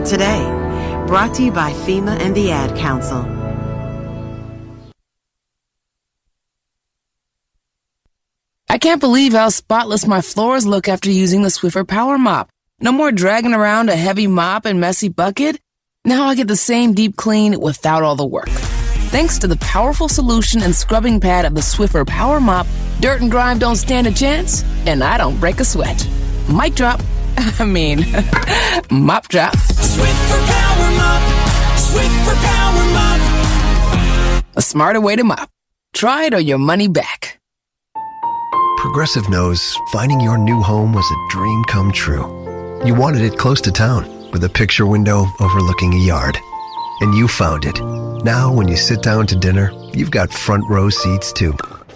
today. Brought to you by FEMA and the Ad Council. I can't believe how spotless my floors look after using the Swiffer Power Mop. No more dragging around a heavy mop and messy bucket. Now I get the same deep clean without all the work. Thanks to the powerful solution and scrubbing pad of the Swiffer Power Mop, dirt and grime don't stand a chance, and I don't break a sweat. Mic drop. Mop drop. Swiffer Power Mop. Swiffer Power Mop. A smarter way to mop. Try it or your money back. Progressive knows finding your new home was a dream come true. You wanted it close to town, with a picture window overlooking a yard. And you found it. Now, when you sit down to dinner, you've got front row seats too.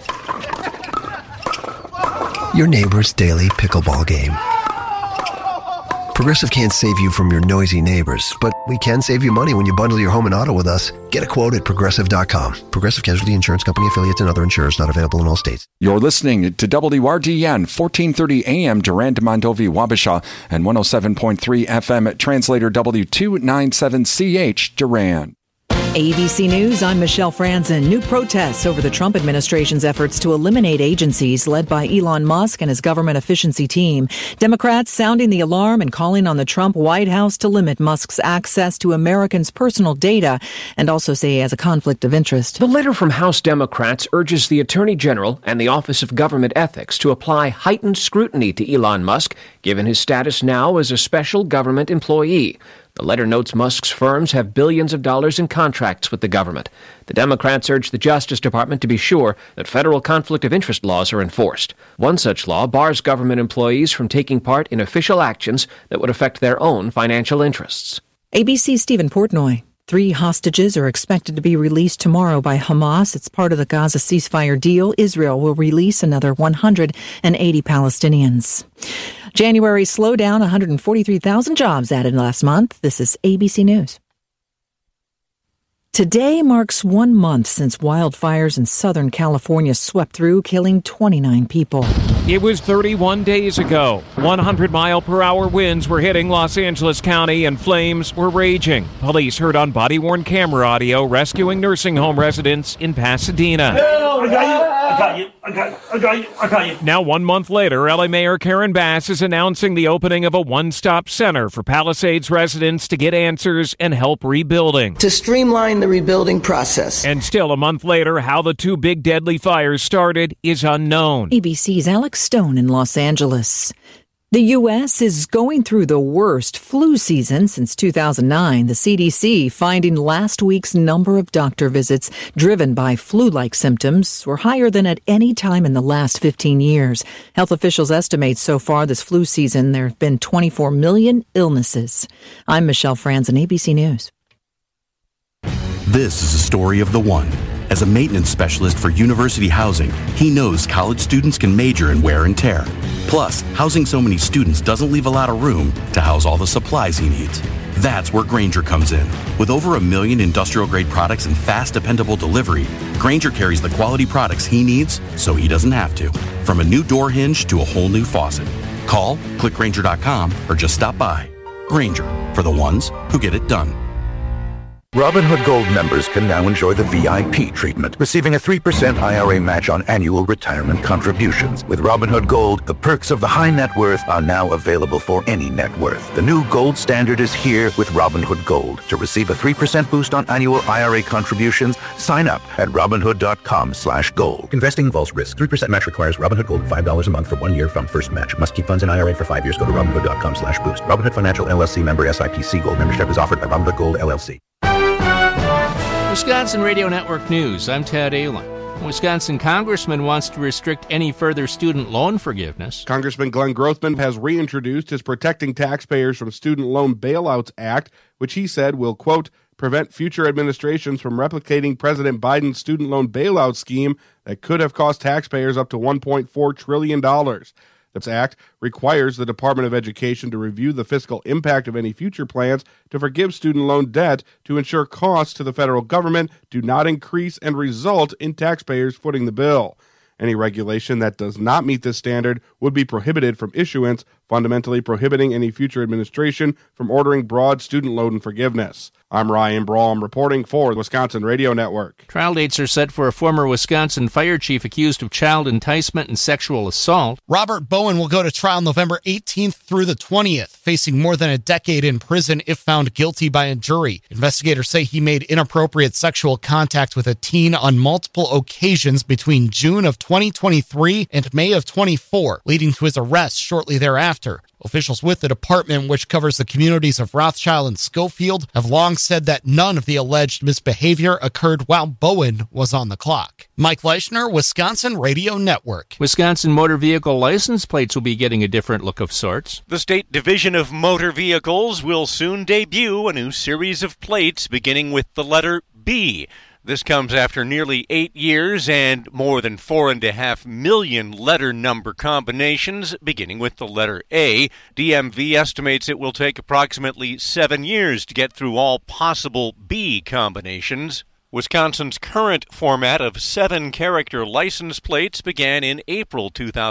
Your neighbor's daily pickleball game. Progressive can't save you from your noisy neighbors, but we can save you money when you bundle your home and auto with us. Get a quote at Progressive.com. Progressive Casualty Insurance Company, affiliates, and other insurers not available in all states. You're listening to WRDN, 1430 AM, Durand, Mondovi, Wabasha, and 107.3 FM, translator W297CH, Durand. ABC News, I'm Michelle Franzen. New protests over the Trump administration's efforts to eliminate agencies led by Elon Musk and his government efficiency team. Democrats sounding the alarm and calling on the Trump White House to limit Musk's access to Americans' personal data and also say he has a conflict of interest. The letter from House Democrats urges the Attorney General and the Office of Government Ethics to apply heightened scrutiny to Elon Musk, given his status now as a special government employee. The letter notes Musk's firms have billions of dollars in contracts with the government. The Democrats urge the Justice Department to be sure that federal conflict of interest laws are enforced. One such law bars government employees from taking part in official actions that would affect their own financial interests. ABC's Stephen Portnoy. 3 hostages are expected to be released tomorrow by Hamas. It's part of the Gaza ceasefire deal. Israel will release another 180 Palestinians. January slowdown, 143,000 jobs added last month. This is ABC News. Today marks 1 month since wildfires in Southern California swept through, killing 29 people. It was 31 days ago. 100-mile-per-hour winds were hitting Los Angeles County and flames were raging. Police heard on body-worn camera audio rescuing nursing home residents in Pasadena. No, I got you. Now, 1 month later, LA Mayor Karen Bass is announcing the opening of a one-stop center for Palisades residents to get answers and help rebuilding. To streamline the rebuilding process. And still a month later, how the 2 big deadly fires started is unknown. ABC's Alex Stone in Los Angeles. The U.S. is going through the worst flu season since 2009. The CDC finding last week's number of doctor visits driven by flu-like symptoms were higher than at any time in the last 15 years. Health officials estimate so far this flu season there have been 24 million illnesses. I'm Michelle Franzen, ABC News. This is a story of the one. As a maintenance specialist for university housing, he knows college students can major in wear and tear. Plus, housing so many students doesn't leave a lot of room to house all the supplies he needs. That's where Grainger comes in. With over 1 million industrial-grade products and fast, dependable delivery, Grainger carries the quality products he needs so he doesn't have to. From a new door hinge to a whole new faucet. Call, click Grainger.com, or just stop by. Grainger, for the ones who get it done. Robinhood Gold members can now enjoy the VIP treatment, receiving a 3% IRA match on annual retirement contributions. With Robinhood Gold, the perks of the high net worth are now available for any net worth. The new gold standard is here with Robinhood Gold. To receive a 3% boost on annual IRA contributions, sign up at Robinhood.com/gold. Investing involves risk. 3% match requires Robinhood Gold $5 a month for 1 year from first match. Must keep funds in IRA for 5 years. Go to Robinhood.com/boost. Robinhood Financial LLC member SIPC. Gold membership is offered by Robinhood Gold LLC. Wisconsin Radio Network News, I'm Ted Allen. A Wisconsin congressman wants to restrict any further student loan forgiveness. Congressman Glenn Grothman has reintroduced his Protecting Taxpayers from Student Loan Bailouts Act, which he said will, quote, prevent future administrations from replicating President Biden's student loan bailout scheme that could have cost taxpayers up to $1.4 trillion. This act requires the Department of Education to review the fiscal impact of any future plans to forgive student loan debt to ensure costs to the federal government do not increase and result in taxpayers footing the bill. Any regulation that does not meet this standard would be prohibited from issuance fundamentally prohibiting any future administration from ordering broad student loan forgiveness. I'm Ryan Braum reporting for the Wisconsin Radio Network. Trial dates are set for a former Wisconsin fire chief accused of child enticement and sexual assault. Robert Bowen will go to trial November 18th through the 20th, facing more than a decade in prison if found guilty by a jury. Investigators say he made inappropriate sexual contact with a teen on multiple occasions between June of 2023 and May of 24, leading to his arrest shortly thereafter. Officials with the department, which covers the communities of Rothschild and Schofield, have long said that none of the alleged misbehavior occurred while Bowen was on the clock. Mike Leischner, Wisconsin Radio Network. Wisconsin motor vehicle license plates will be getting a different look of sorts. The State Division of Motor Vehicles will soon debut a new series of plates beginning with the letter B. This comes after nearly 8 years and more than 4.5 million letter number combinations, beginning with the letter A. DMV estimates it will take approximately 7 years to get through all possible B combinations. Wisconsin's current format of 7-character license plates began in April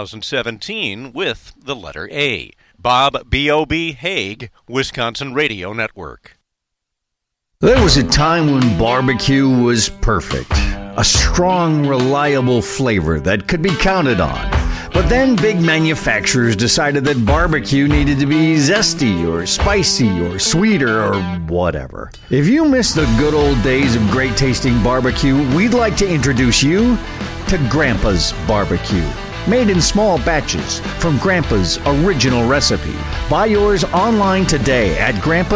2017 with the letter A. Bob B.O.B. Haig, Wisconsin Radio Network. There was a time when barbecue was perfect. A strong, reliable flavor that could be counted on. But then big manufacturers decided that barbecue needed to be zesty or spicy or sweeter or whatever. If you miss the good old days of great tasting barbecue, we'd like to introduce you to Grandpa's Barbecue. Made in small batches from Grandpa's original recipe. Buy yours online today at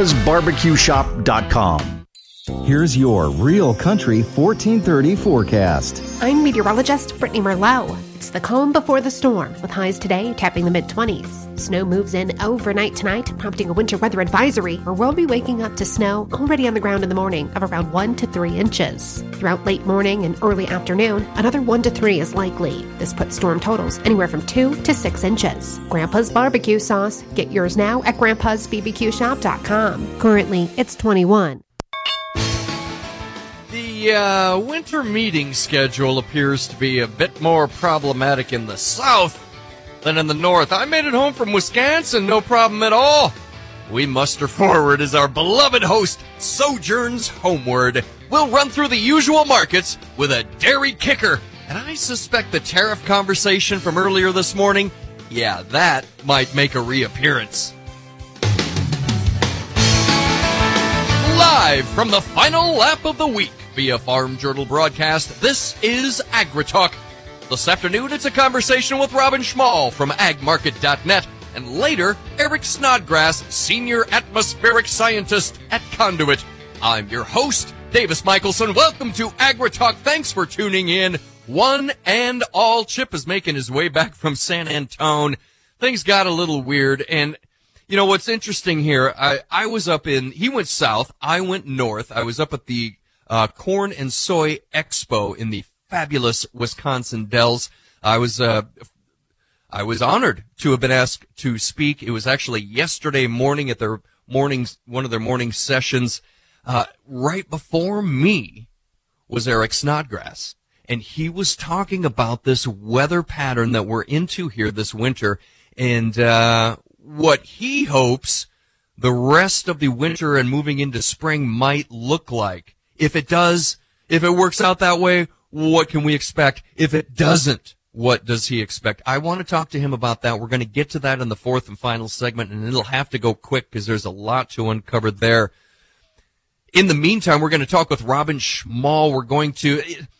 grandpasbarbecueshop.com. Here's your Real Country 1430 forecast. I'm meteorologist Brittany Merlot. It's the calm before the storm, with highs today tapping the mid-20s. Snow moves in overnight tonight, prompting a winter weather advisory, where we'll be waking up to snow already on the ground in the morning of around 1 to 3 inches. Throughout late morning and early afternoon, another 1 to 3 is likely. This puts storm totals anywhere from 2 to 6 inches. Grandpa's Barbecue Sauce. Get yours now at grandpasbbqshop.com. Currently, it's 21. The winter meeting schedule appears to be a bit more problematic in the south than in the north. I made it home from Wisconsin, no problem at all. We muster forward as our beloved host sojourns homeward. We'll run through the usual markets with a dairy kicker, and I suspect the tariff conversation from earlier this morning, yeah, that might make a reappearance. Live from the final lap of the week via Farm Journal broadcast, this is AgriTalk. This afternoon, it's a conversation with Robin Schmall from agmarket.net, and later, Eric Snodgrass, Senior Atmospheric Scientist at Conduit. I'm your host, Davis Michelson. Welcome to AgriTalk. Thanks for tuning in. One and all. Chip is making his way back from San Antone. Things got a little weird, and you know what's interesting here, I was up in, he went south, I went north. I was up at the Corn and Soy Expo in the fabulous Wisconsin Dells. I was honored to have been asked to speak. It was actually yesterday morning at their one of their morning sessions. Right before me was Eric Snodgrass, and he was talking about this weather pattern that we're into here this winter, and what he hopes the rest of the winter and moving into spring might look like. If it does, if it works out that way, what can we expect? If it doesn't, what does he expect? I want to talk to him about that. We're going to get to that in the fourth and final segment, and it'll have to go quick because there's a lot to uncover there. In the meantime, we're going to talk with Robin Schmall. We're going to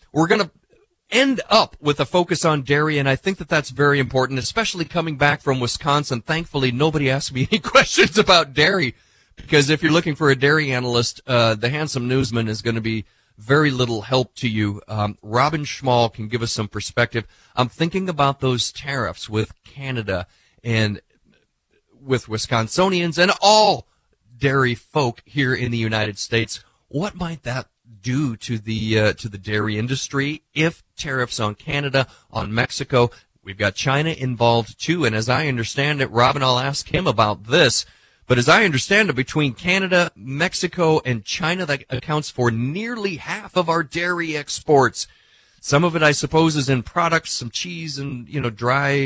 end up with a focus on dairy, and I think that that's very important, especially coming back from Wisconsin. Thankfully, nobody asked me any questions about dairy, because if you're looking for a dairy analyst, the handsome newsman is going to be very little help to you. Robin Schmall can give us some perspective. I'm thinking about those tariffs with Canada and with Wisconsinians and all dairy folk here in the United States. What might that do to the dairy industry if tariffs on Canada, on Mexico? We've got China involved too, and as I understand it, Robin, I'll ask him about this. But as I understand it, between Canada, Mexico, and China, that accounts for nearly half of our dairy exports. Some of it, I suppose, is in products, some cheese and, dry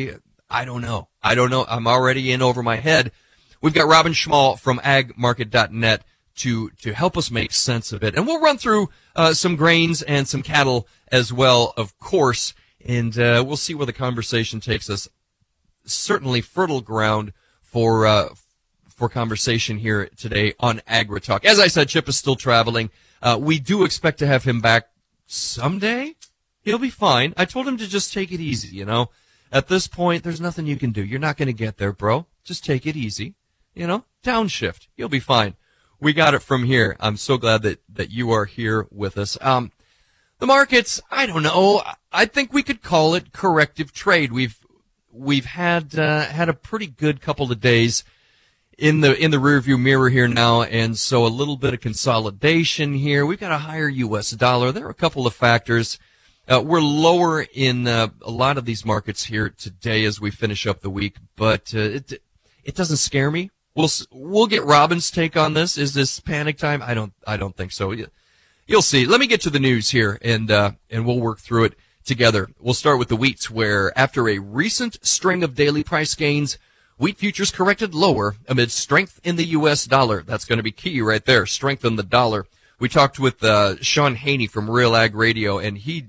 I don't know. I'm already in over my head. We've got Robin Schmall from agmarket.net to help us make sense of it. And we'll run through some grains and some cattle as well, of course, and we'll see where the conversation takes us. Certainly fertile ground for conversation here today on AgriTalk. As I said, Chip is still traveling. We do expect to have him back someday. He'll be fine. I told him to just take it easy, you know. At this point, there's nothing you can do. You're not going to get there, bro. Just take it easy. You know, downshift. You'll be fine. We got it from here. I'm so glad that you are here with us. The markets, I don't know. I think we could call it corrective trade. We've had a pretty good couple of days in the rearview mirror here now, and so a little bit of consolidation here. We've got a higher U.S. dollar. There are a couple of factors. We're lower in a lot of these markets here today as we finish up the week, but it doesn't scare me. We'll get Robin's take on this. Is this panic time? I don't think so. You'll see. Let me get to the news here, and we'll work through it together. We'll start with the wheats, where after a recent string of daily price gains, wheat futures corrected lower amid strength in the U.S. dollar. That's going to be key right there, strength in the dollar. We talked with Sean Haney from Real Ag Radio, and he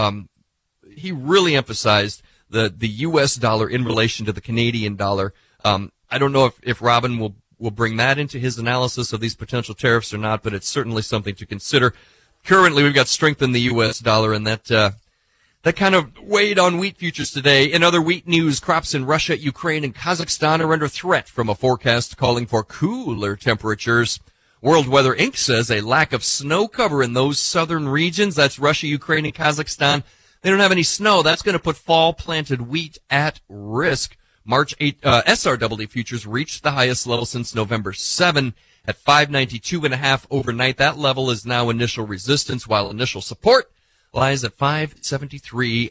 really emphasized the U.S. dollar in relation to the Canadian dollar. I don't know if Robin will bring that into his analysis of these potential tariffs or not, but it's certainly something to consider. Currently, we've got strength in the U.S. dollar, and that kind of weighed on wheat futures today. In other wheat news, crops in Russia, Ukraine, and Kazakhstan are under threat from a forecast calling for cooler temperatures. World Weather Inc. says a lack of snow cover in those southern regions, that's Russia, Ukraine, and Kazakhstan, they don't have any snow. That's going to put fall-planted wheat at risk. March 8, SRW futures reached the highest level since November 7 at 592.5 overnight. That level is now initial resistance, while initial support lies at 573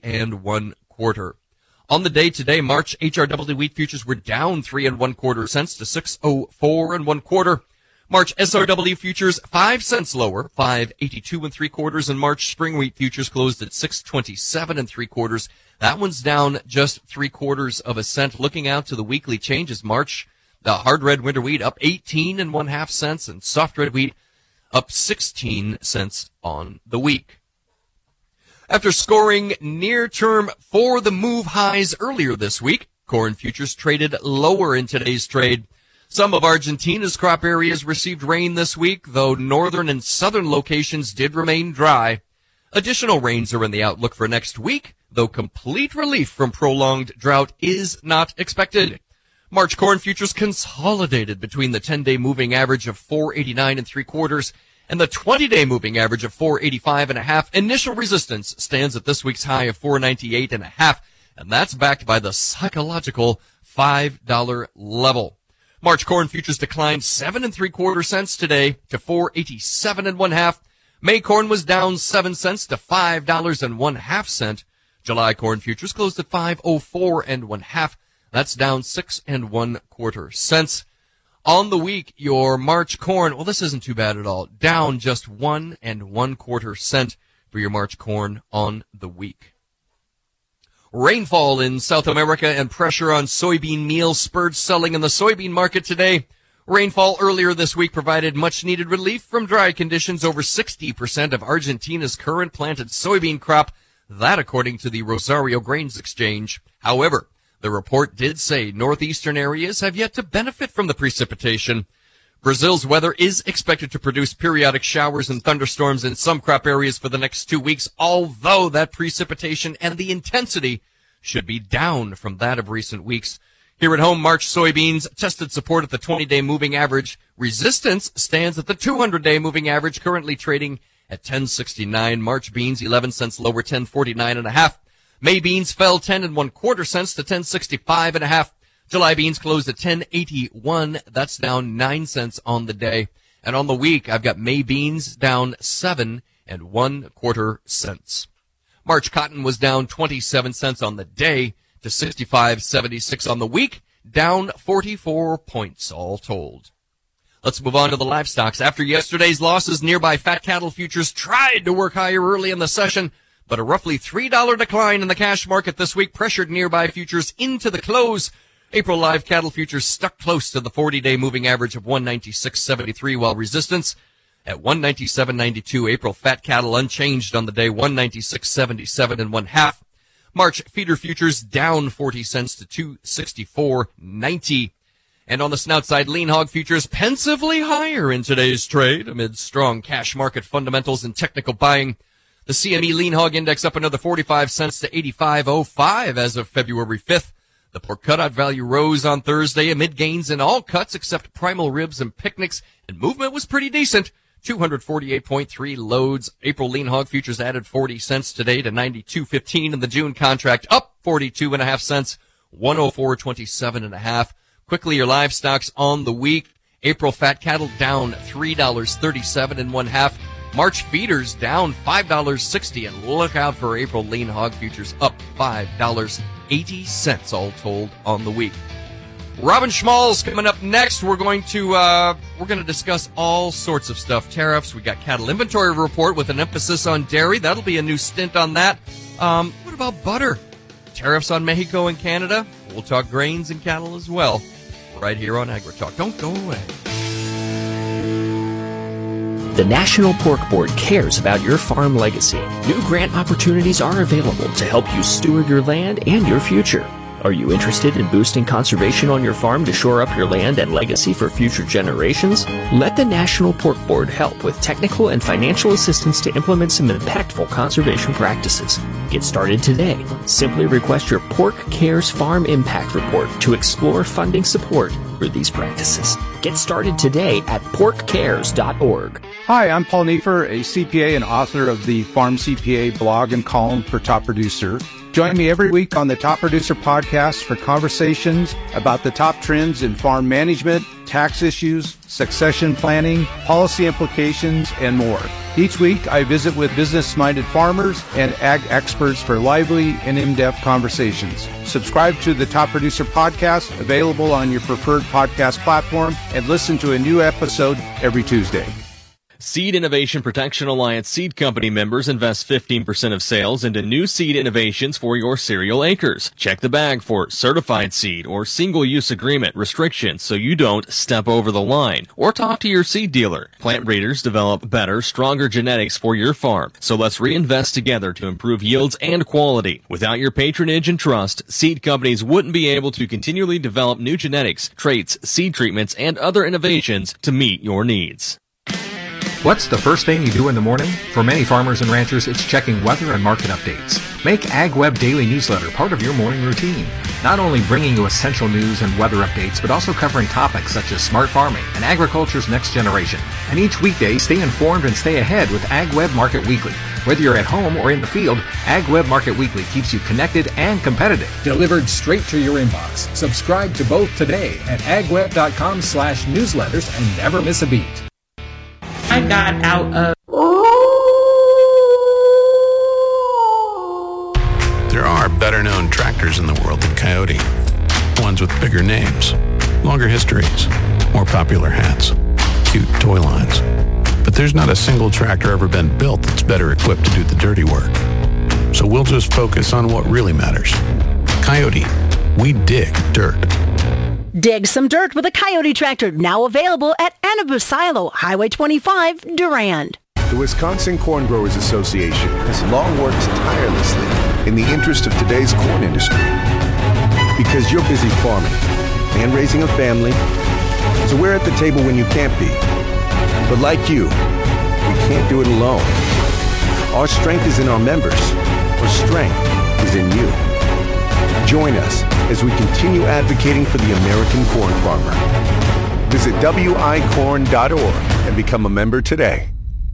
1/4. On the day today, March HRW wheat futures were down 3 1/4 cents to 604 1/4. March SRW futures 5 cents lower, 582 3/4, and March spring wheat futures closed at 627 3/4. That one's down just 3/4 of a cent. Looking out to the weekly changes, March, the hard red winter wheat up 18 1/2 cents, and soft red wheat up 16 cents on the week. After scoring near-term for the move highs earlier this week, corn futures traded lower in today's trade. Some of Argentina's crop areas received rain this week, though northern and southern locations did remain dry. Additional rains are in the outlook for next week, though complete relief from prolonged drought is not expected. March corn futures consolidated between the 10-day moving average of 489 3/4 and the 20-day moving average of 485 1/2. Initial resistance stands at this week's high of 498 1/2, and that's backed by the psychological $5 level. March corn futures declined 7 3/4 cents today to 487 1/2. May corn was down 7 cents to $5 1/2. July corn futures closed at 504 1/2. That's down 6 1/4 cents. On the week, your March corn, well, this isn't too bad at all. Down just 1 1/4 cent for your March corn on the week. Rainfall in South America and pressure on soybean meal spurred selling in the soybean market today. Rainfall earlier this week provided much-needed relief from dry conditions over 60% of Argentina's current planted soybean crop. That according to the Rosario Grains Exchange. However, the report did say northeastern areas have yet to benefit from the precipitation. Brazil's weather is expected to produce periodic showers and thunderstorms in some crop areas for the next 2 weeks, although that precipitation and the intensity should be down from that of recent weeks. Here at home, March soybeans tested support at the 20-day moving average. Resistance stands at the 200-day moving average, currently trading at 10.69. March beans 11 cents lower, 10.49 1/2. May beans fell 10 1/4 cents to 10.65 1/2. July beans closed at 10.81. That's down 9 cents on the day. And on the week, I've got May beans down 7 1/4 cents. March cotton was down 27 cents on the day to 65.76 on the week, down 44 points all told. Let's move on to the livestocks. After yesterday's losses, nearby fat cattle futures tried to work higher early in the session, but a roughly $3 decline in the cash market this week pressured nearby futures into the close. April live cattle futures stuck close to the 40-day moving average of 196.73, while resistance at 197.92. April fat cattle unchanged on the day, 196.77 and 1/2. March feeder futures down 40 cents to 264.90. And on the snout side, lean hog futures pensively higher in today's trade amid strong cash market fundamentals and technical buying. The CME lean hog index up another 45 cents to 85.05 as of February 5th. The pork cutout value rose on Thursday amid gains in all cuts except primal ribs and picnics, and movement was pretty decent. 248.3 loads. April lean hog futures added 40 cents today to 92.15 in the June contract, up 42.5 cents, 104.27.5. Quickly, your livestocks on the week. April fat cattle down $3.37 and 1/2. March feeders down $5.60, and look out for April lean hog futures up $5.80 all told on the week. Robin Schmall's coming up next. We're going to discuss all sorts of stuff. Tariffs. We got cattle inventory report with an emphasis on dairy. That'll be a new stint on that. What about butter? Tariffs on Mexico and Canada. We'll talk grains and cattle as well. Right here on AgriTalk. Don't go away. The National Pork Board cares about your farm legacy. New grant opportunities are available to help you steward your land and your future. Are you interested in boosting conservation on your farm to shore up your land and legacy for future generations? Let the National Pork Board help with technical and financial assistance to implement some impactful conservation practices. Get started today. Simply request your Pork Cares Farm Impact Report to explore funding support for these practices. Get started today at porkcares.org. Hi, I'm Paul Neefer, a CPA and author of the Farm CPA blog and column for Top Producer. Join me every week on the Top Producer podcast for conversations about the top trends in farm management, tax issues, succession planning, policy implications, and more. Each week, I visit with business-minded farmers and ag experts for lively and in-depth conversations. Subscribe to the Top Producer podcast, available on your preferred podcast platform, and listen to a new episode every Tuesday. Seed Innovation Protection Alliance Seed Company members invest 15% of sales into new seed innovations for your cereal acres. Check the bag for certified seed or single-use agreement restrictions so you don't step over the line. Or talk to your seed dealer. Plant breeders develop better, stronger genetics for your farm. So let's reinvest together to improve yields and quality. Without your patronage and trust, seed companies wouldn't be able to continually develop new genetics, traits, seed treatments, and other innovations to meet your needs. What's the first thing you do in the morning? For many farmers and ranchers, it's checking weather and market updates. Make AgWeb Daily Newsletter part of your morning routine. Not only bringing you essential news and weather updates, but also covering topics such as smart farming and agriculture's next generation. And each weekday, stay informed and stay ahead with AgWeb Market Weekly. Whether you're at home or in the field, AgWeb Market Weekly keeps you connected and competitive. Delivered straight to your inbox. Subscribe to both today at agweb.com/newsletters and never miss a beat. I got out of... There are better-known tractors in the world than Coyote. Ones with bigger names, longer histories, more popular hats, cute toy lines. But there's not a single tractor ever been built that's better equipped to do the dirty work. So we'll just focus on what really matters. Coyote, we dig dirt. Dig some dirt with a Coyote tractor, now available at Anabu Silo, Highway 25, Durand. The Wisconsin Corn Growers Association has long worked tirelessly in the interest of today's corn industry. Because you're busy farming and raising a family, so we're at the table when you can't be. But like you, we can't do it alone. Our strength is in our members. Our strength is in you. Join us as we continue advocating for the American corn farmer. Visit wicorn.org and become a member today.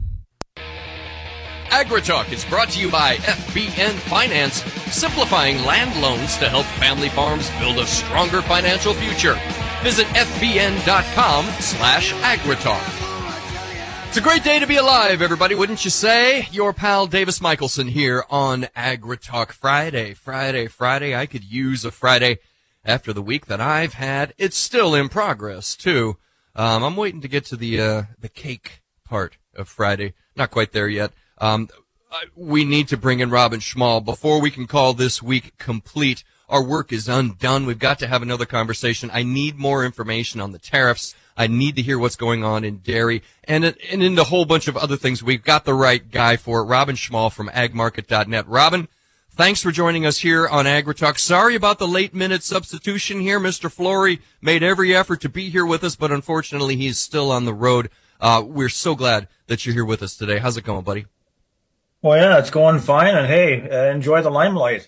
AgriTalk is brought to you by FBN Finance, simplifying land loans to help family farms build a stronger financial future. Visit fbn.com/AgriTalk. It's a great day to be alive, everybody, wouldn't you say? Your pal Davis Michelson here on AgriTalk Friday. Friday. I could use a Friday after the week that I've had. It's still in progress, too. I'm waiting to get to the cake part of Friday. Not quite there yet. we need to bring in Robin Schmall before we can call this week complete. Our work is undone. We've got to have another conversation. I need more information on the tariffs. I need to hear what's going on in dairy and in a whole bunch of other things. We've got the right guy for it. Robin Schmall from agmarket.net. Robin, thanks for joining us here on AgriTalk. Sorry about the late-minute substitution here. Mr. Flory made every effort to be here with us, but unfortunately he's still on the road. We're so glad that you're here with us today. How's it going, buddy? Well, yeah, it's going fine. And, hey, enjoy the limelight.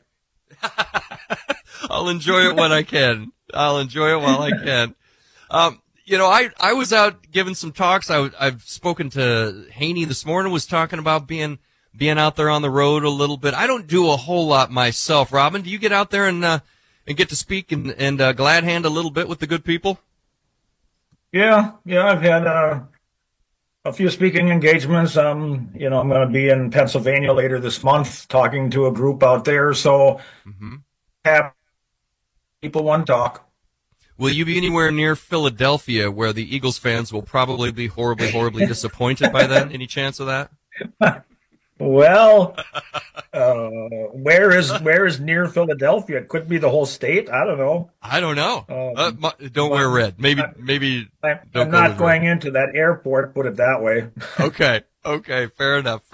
I'll enjoy it when I can. I'll enjoy it while I can. I was out giving some talks. I've spoken to Haney this morning, was talking about being out there on the road a little bit. I don't do a whole lot myself. Robin, do you get out there and get to speak and glad hand a little bit with the good people? Yeah, I've had a few speaking engagements. I'm going to be in Pennsylvania later this month talking to a group out there. So have people want to talk. Will you be anywhere near Philadelphia where the Eagles fans will probably be horribly, horribly disappointed by then? Any chance of that? Well, where is near Philadelphia? It could be the whole state. I don't know. Don't wear red. Maybe. I'm not going into that airport. Put it that way. Okay. Fair enough.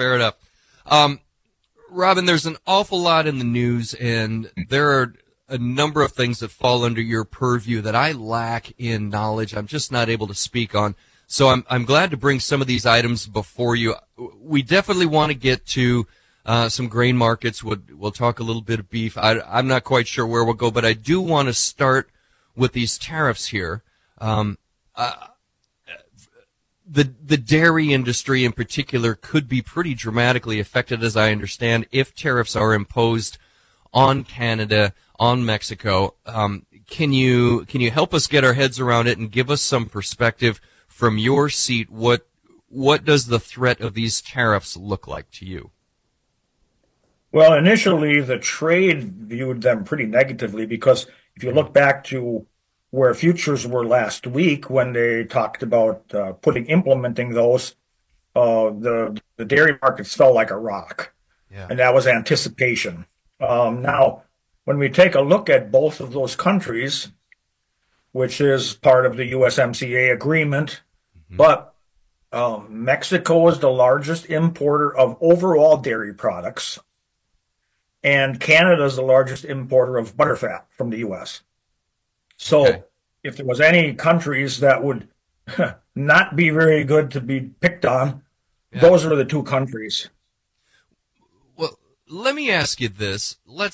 Robin, there's an awful lot in the news, and there are a number of things that fall under your purview that I lack in knowledge. I'm just not able to speak on. So I'm glad to bring some of these items before you. We definitely want to get to some grain markets. We'll talk a little bit of beef. I'm not quite sure where we'll go, but I do want to start with these tariffs here. The dairy industry in particular could be pretty dramatically affected, as I understand, if tariffs are imposed on Canada, on Mexico. Can you help us get our heads around it and give us some perspective from your seat? What does the threat of these tariffs look like to you? Well, initially, the trade viewed them pretty negatively because if you look back to where futures were last week when they talked about implementing those, the dairy markets fell like a rock. Yeah. And that was anticipation. Now, when we take a look at both of those countries, which is part of the USMCA agreement, but Mexico is the largest importer of overall dairy products, and Canada is the largest importer of butterfat from the U.S. So if there was any countries that would not be very good to be picked on, those are the two countries. Well, let me ask you this.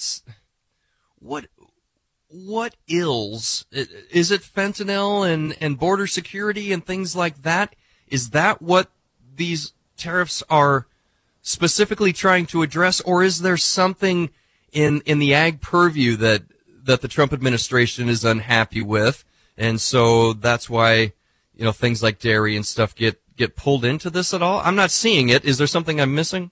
What ills? Is it fentanyl and border security and things like that? Is that what these tariffs are specifically trying to address, or is there something in the ag purview that the Trump administration is unhappy with, and so that's why things like dairy and stuff get pulled into this at all? I'm not seeing it. Is there something I'm missing?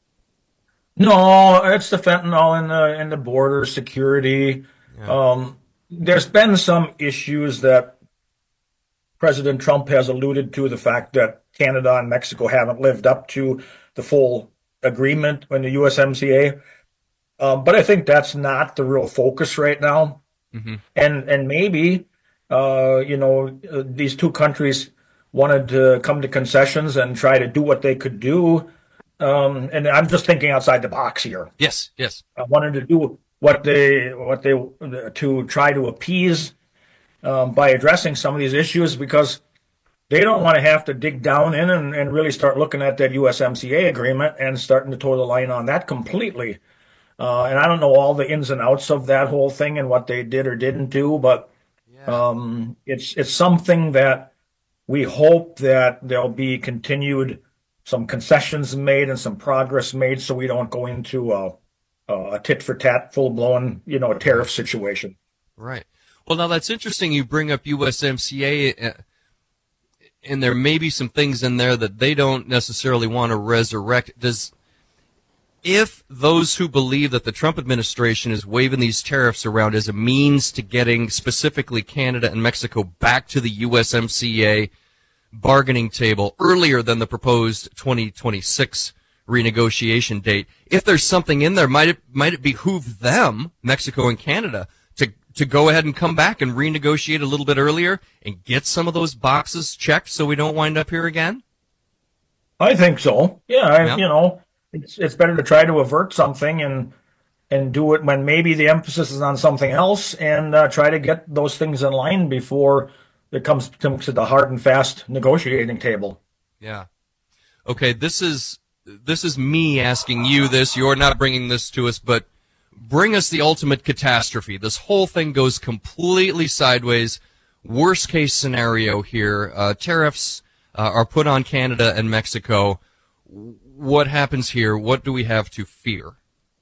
No, it's the fentanyl and the border security. Yeah. There's been some issues that President Trump has alluded to, the fact that Canada and Mexico haven't lived up to the full agreement in the USMCA. But I think that's not the real focus right now. Mm-hmm. And maybe, these two countries wanted to come to concessions and try to do what they could do. And I'm just thinking outside the box here. Yes. I wanted to do what they to try to appease by addressing some of these issues, because they don't want to have to dig down in and really start looking at that USMCA agreement and starting to toe the line on that completely. And I don't know all the ins and outs of that whole thing and what they did or didn't do, but it's something that we hope that there'll be continued some concessions made and some progress made, so we don't go into a tit-for-tat, full-blown, tariff situation. Right. Well, now that's interesting. You bring up USMCA, and there may be some things in there that they don't necessarily want to resurrect. If those who believe that the Trump administration is waving these tariffs around as a means to getting specifically Canada and Mexico back to the USMCA bargaining table earlier than the proposed 2026 renegotiation date. If there's something in there, might it behoove them, Mexico and Canada, to go ahead and come back and renegotiate a little bit earlier and get some of those boxes checked so we don't wind up here again? I think so. Yeah. You know, it's better to try to avert something and do it when maybe the emphasis is on something else, and try to get those things in line before it comes to the hard and fast negotiating table. Yeah. Okay, this is me asking you this. You're not bringing this to us, but bring us the ultimate catastrophe. This whole thing goes completely sideways. Worst case scenario here. Tariffs are put on Canada and Mexico. What happens here? What do we have to fear?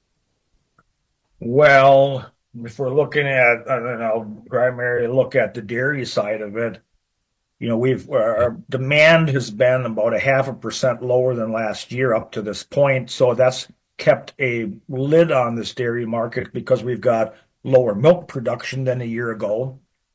Well, if we're looking at, I'll primarily look at the dairy side of it. You know, our demand has been about 0.5% lower than last year up to this point. So that's kept a lid on this dairy market because we've got lower milk production than a year ago.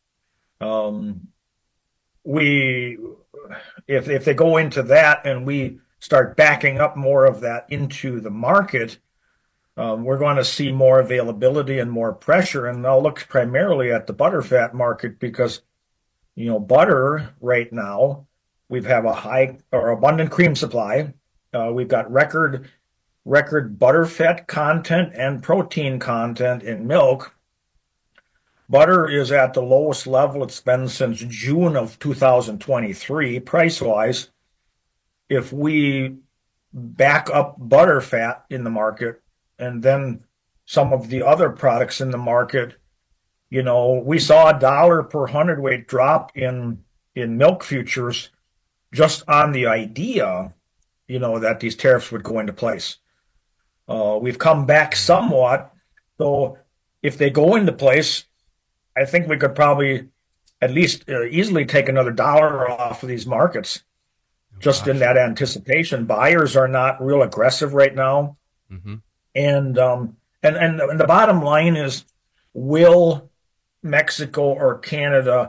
If they go into that and we start backing up more of that into the market, we're going to see more availability and more pressure. And I'll look primarily at the butterfat market because, you know, butter right now, we have a high or abundant cream supply. We've got record butterfat content and protein content in milk. Butter is at the lowest level it's been since June of 2023, price-wise. If we back up butterfat in the market and then some of the other products in the market, you know, we saw $1 per hundredweight drop in milk futures just on the idea, you know, that these tariffs would go into place. We've come back somewhat. So if they go into place, I think we could probably at least easily take another $1 off of these markets just in that anticipation. Buyers are not real aggressive right now. Mm-hmm. And the bottom line is, will Mexico or Canada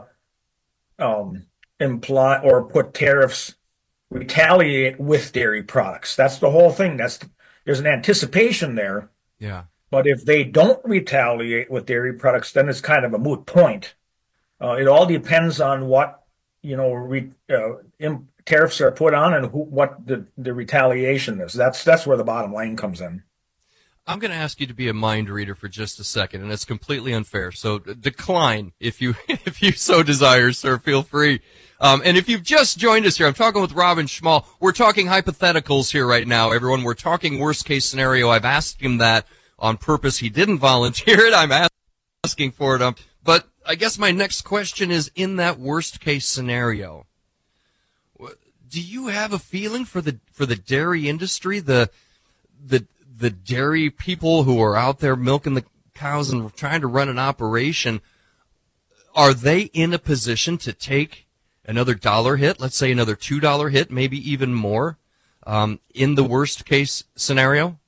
imply or put tariffs, retaliate with dairy products? That's the whole thing. There's an anticipation there. Yeah. But if they don't retaliate with dairy products, then it's kind of a moot point. It all depends on what, you know, tariffs are put on and what the retaliation is. That's where the bottom line comes in. I'm going to ask you to be a mind reader for just a second, and it's completely unfair. So decline if you so desire, sir. Feel free. And if you've just joined us here, I'm talking with Robin Schmall. We're talking hypotheticals here right now, everyone. We're talking worst case scenario. I've asked him that on purpose. He didn't volunteer it. I'm asking for it. But I guess my next question is, in that worst case scenario, do you have a feeling for the dairy industry, the dairy people who are out there milking the cows and trying to run an operation? Are they in a position to take another $1 hit, let's say another $2 hit, maybe even more, in the worst case scenario?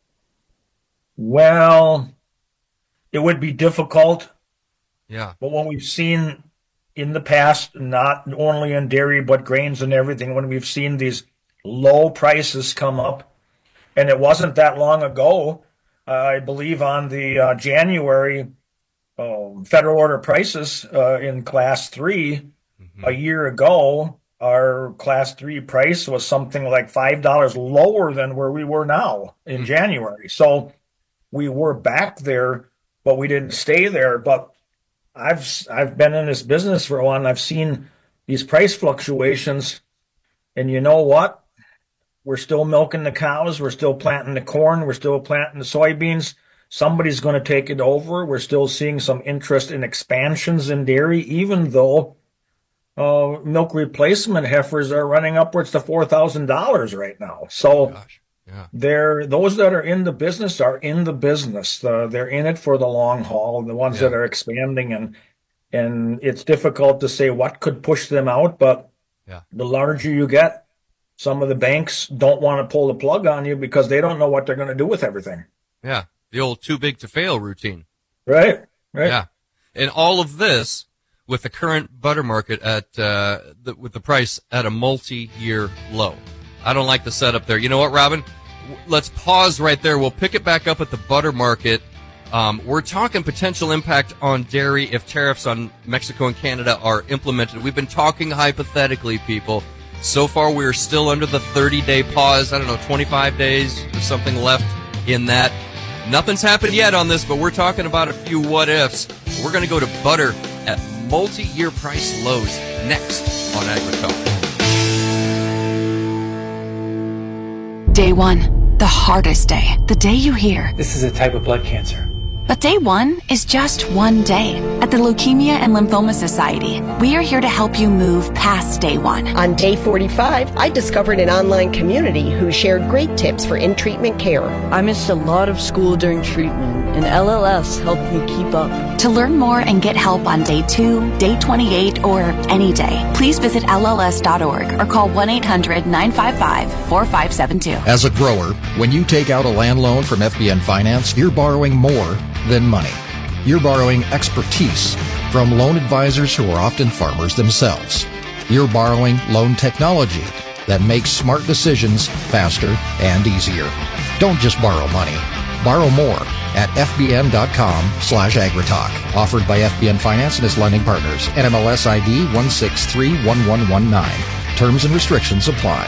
Well, it would be difficult. Yeah. But what we've seen in the past, not only in dairy, but grains and everything, when we've seen these low prices come up, and it wasn't that long ago, I believe on the January federal order prices in Class 3, a year ago, our Class 3 price was something like $5 lower than where we were now in January. So we were back there, but we didn't stay there. But I've been in this business for a while, and I've seen these price fluctuations, and you know what? We're still milking the cows. We're still planting the corn. We're still planting the soybeans. Somebody's going to take it over. We're still seeing some interest in expansions in dairy, even though milk replacement heifers are running upwards to $4,000 right now. So those that are in the business are in the business. They're in it for the long haul. The ones that are expanding, and it's difficult to say what could push them out. But the larger you get, some of the banks don't want to pull the plug on you because they don't know what they're going to do with everything. Yeah, the old too big to fail routine. Right. Yeah, and all of this with the current butter market at with the price at a multi-year low. I don't like the setup there. You know what, Robin? let's pause right there. We'll pick it back up at the butter market. We're talking potential impact on dairy if tariffs on Mexico and Canada are implemented. We've been talking hypothetically, people. So far, we're still under the 30-day pause. I don't know, 25 days or something left in that. Nothing's happened yet on this, but we're talking about a few what-ifs. We're going to go to butter at multi-year price lows next on AgriTalk. Day one, the hardest day. The day you hear, "This is a type of blood cancer." But day one is just one day. At the Leukemia and Lymphoma Society, we are here to help you move past day one. On day 45, I discovered an online community who shared great tips for in-treatment care. I missed a lot of school during treatment, and LLS helped me keep up. To learn more and get help on day 2, day 28, or any day, please visit LLS.org or call 1-800-955-4572. As a grower, when you take out a land loan from FBN Finance, you're borrowing more than money. You're borrowing expertise from loan advisors who are often farmers themselves. You're borrowing loan technology that makes smart decisions faster and easier. Don't just borrow money. Borrow more at fbn.com/agritalk. Offered by FBN Finance and its lending partners. NMLS ID 1631119. Terms and restrictions apply.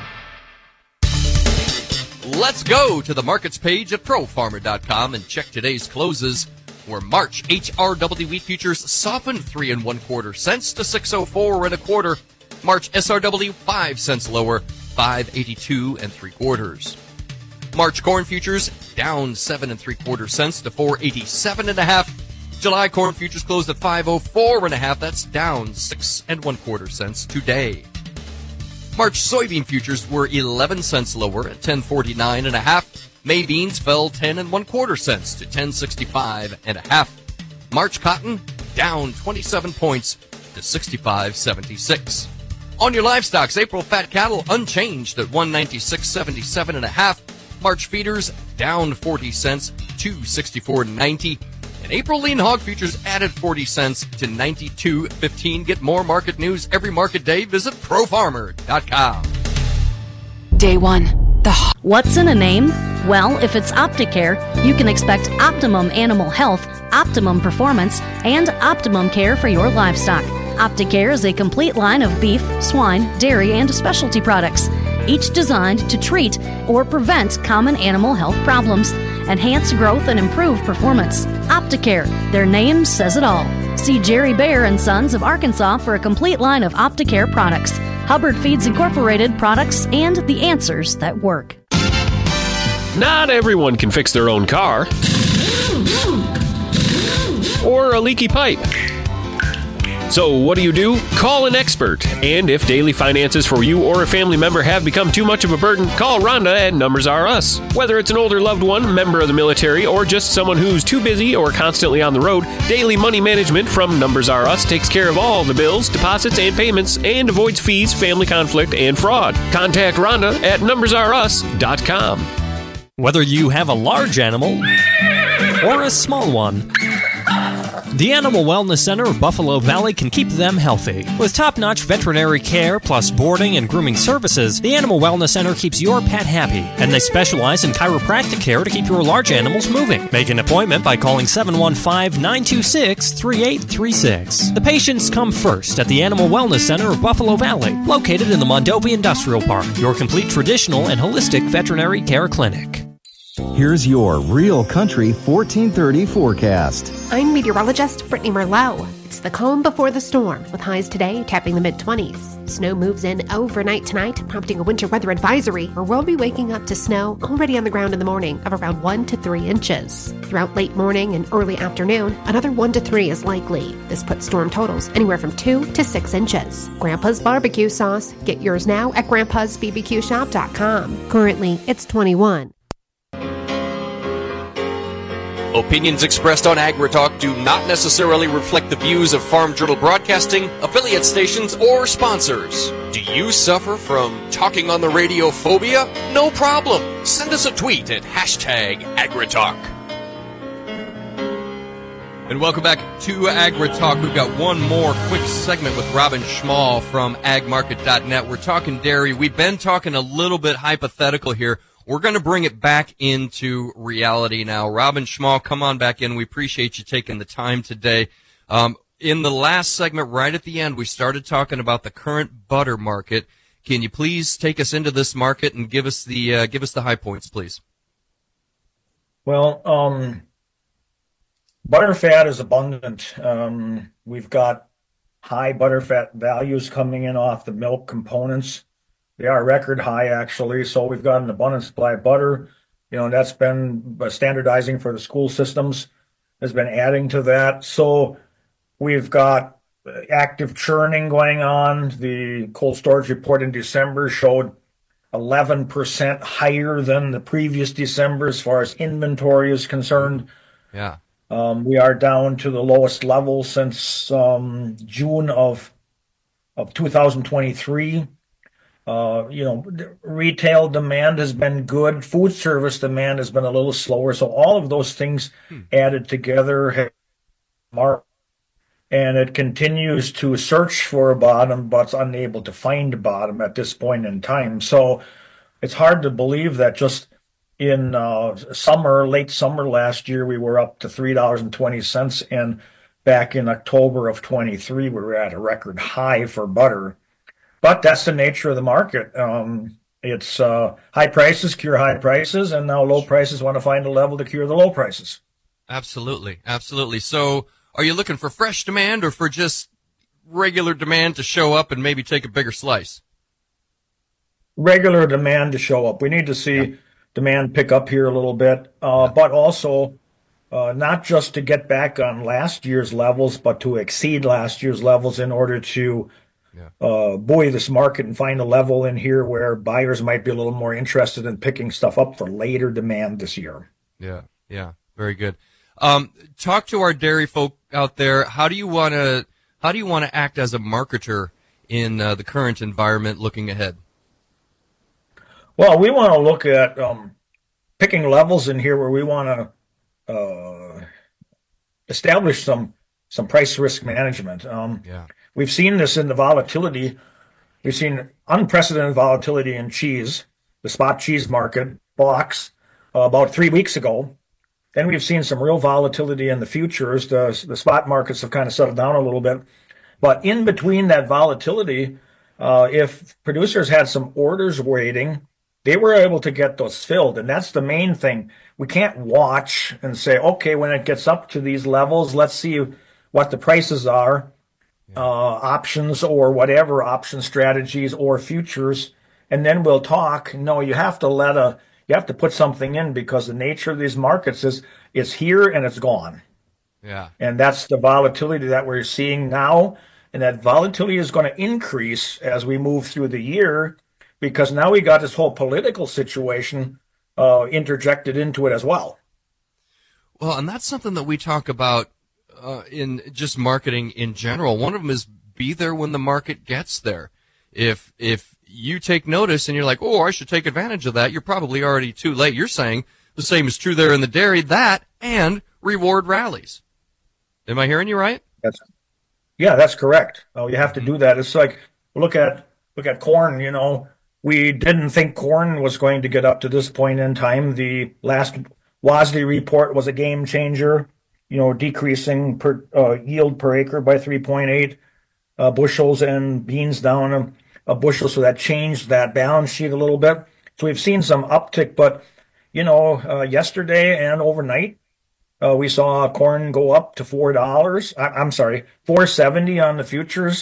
Let's go to the markets page at profarmer.com and check today's closes, where March HRW wheat futures softened 3 1/4 cents to 604 1/4. March SRW 5 cents lower, 582 3/4. March corn futures down 7 3/4 cents to 487 1/2. July corn futures closed at 504 1/2. That's down 6 1/4 cents today. March soybean futures were 11 cents lower at 1049 1/2. May beans fell 10 1/4 cents to 1065 1/2. March cotton down 27 points to 65.76. On your livestocks, April fat cattle unchanged at 196.77 1/2. March feeders down 40 cents to 64.90. And April lean hog futures added 40 cents to 92.15. Get more market news every market day. Visit profarmer.com. Day one. What's in a name? Well, if it's Opticare, you can expect optimum animal health, optimum performance, and optimum care for your livestock. Opticare is a complete line of beef, swine, dairy, and specialty products, each designed to treat or prevent common animal health problems, enhance growth, and improve performance. Opticare, their name says it all. See Jerry Baer and Sons of Arkansas for a complete line of Opticare products, Hubbard Feeds Incorporated products, and the answers that work. Not everyone can fix their own car or a leaky pipe. So what do? Call an expert. And if daily finances for you or a family member have become too much of a burden, call Rhonda at Numbers R Us. Whether it's an older loved one, member of the military, or just someone who's too busy or constantly on the road, Daily Money Management from Numbers R Us takes care of all the bills, deposits, and payments and avoids fees, family conflict, and fraud. Contact Rhonda at numbersrus.com. Whether you have a large animal or a small one, the Animal Wellness Center of Buffalo Valley can keep them healthy. With top-notch veterinary care plus boarding and grooming services, the Animal Wellness Center keeps your pet happy, and they specialize in chiropractic care to keep your large animals moving. Make an appointment by calling 715-926-3836. The patients come first at the Animal Wellness Center of Buffalo Valley, located in the Mondovi Industrial Park, your complete traditional and holistic veterinary care clinic. Here's your Real Country 1430 forecast. I'm meteorologist Brittany Merlot. It's the calm before the storm, with highs today tapping the mid-20s. Snow moves in overnight tonight, prompting a winter weather advisory, or we'll be waking up to snow already on the ground in the morning of around 1 to 3 inches. Throughout late morning and early afternoon, another 1 to 3 is likely. This puts storm totals anywhere from 2 to 6 inches. Grandpa's Barbecue Sauce. Get yours now at grandpa'sbbqshop.com. Currently, it's 21. Opinions expressed on AgriTalk do not necessarily reflect the views of Farm Journal Broadcasting, affiliate stations, or sponsors. Do you suffer from talking on the radio phobia? No problem. Send us a tweet at #AgriTalk. And welcome back to AgriTalk. We've got one more quick segment with Robin Schmall from agmarket.net. We're talking dairy. We've been talking a little bit hypothetical here. We're going to bring it back into reality now. Robin Schmall, come on back in. We appreciate you taking the time today. In the last segment, right at the end, we started talking about the current butter market. Can you please take us into this market and give us the high points, please? Well, butterfat is abundant. We've got high butterfat values coming in off the milk components. They are record high, actually. So we've got an abundant supply of butter. And that's been standardizing for the school systems, has been adding to that. So we've got active churning going on. The cold storage report in December showed 11% higher than the previous December as far as inventory is concerned. Yeah. We are down to the lowest level since June of 2023. Retail demand has been good. Food service demand has been a little slower. So all of those things added together have marked, and it continues to search for a bottom, but it's unable to find a bottom at this point in time. So it's hard to believe that just in late summer last year, we were up to $3.20, and back in October of 23, we were at a record high for butter. But that's the nature of the market. It's high prices cure high prices, and now low prices want to find a level to cure the low prices. Absolutely, absolutely. So are you looking for fresh demand or for just regular demand to show up and maybe take a bigger slice? Regular demand to show up. We need to see demand pick up here a little bit, but also not just to get back on last year's levels, but to exceed last year's levels in order to buoy this market and find a level in here where buyers might be a little more interested in picking stuff up for later demand this year. Yeah, very good. Talk to our dairy folk out there. How do you want to act as a marketer in the current environment looking ahead? Well, we want to look at picking levels in here where we want to establish some price risk management. We've seen this in the volatility. We've seen unprecedented volatility in cheese, the spot cheese market blocks about 3 weeks ago. Then we've seen some real volatility in the futures. The spot markets have kind of settled down a little bit. But in between that volatility, if producers had some orders waiting, they were able to get those filled. And that's the main thing. We can't watch and say, okay, when it gets up to these levels, let's see what the prices are, options or whatever, option strategies or futures, and then we'll talk. No, you have to put something in, because the nature of these markets is it's here and it's gone. Yeah. And that's the volatility that we're seeing now. And that volatility is going to increase as we move through the year, because now we got this whole political situation interjected into it as well. Well, and that's something that we talk about in just marketing in general. One of them is be there when the market gets there. If you take notice and you're like, oh, I should take advantage of that, you're probably already too late. You're saying the same is true there in the dairy, that and reward rallies. Am I hearing you right? That's correct. You have to do that. It's like, look at corn. We didn't think corn was going to get up to this point in time. The last WASDE report was a game changer, decreasing yield per acre by 3.8 bushels, and beans down a bushel. So that changed that balance sheet a little bit. So we've seen some uptick, but yesterday and overnight, we saw corn go up to $4. $4.70 on the futures.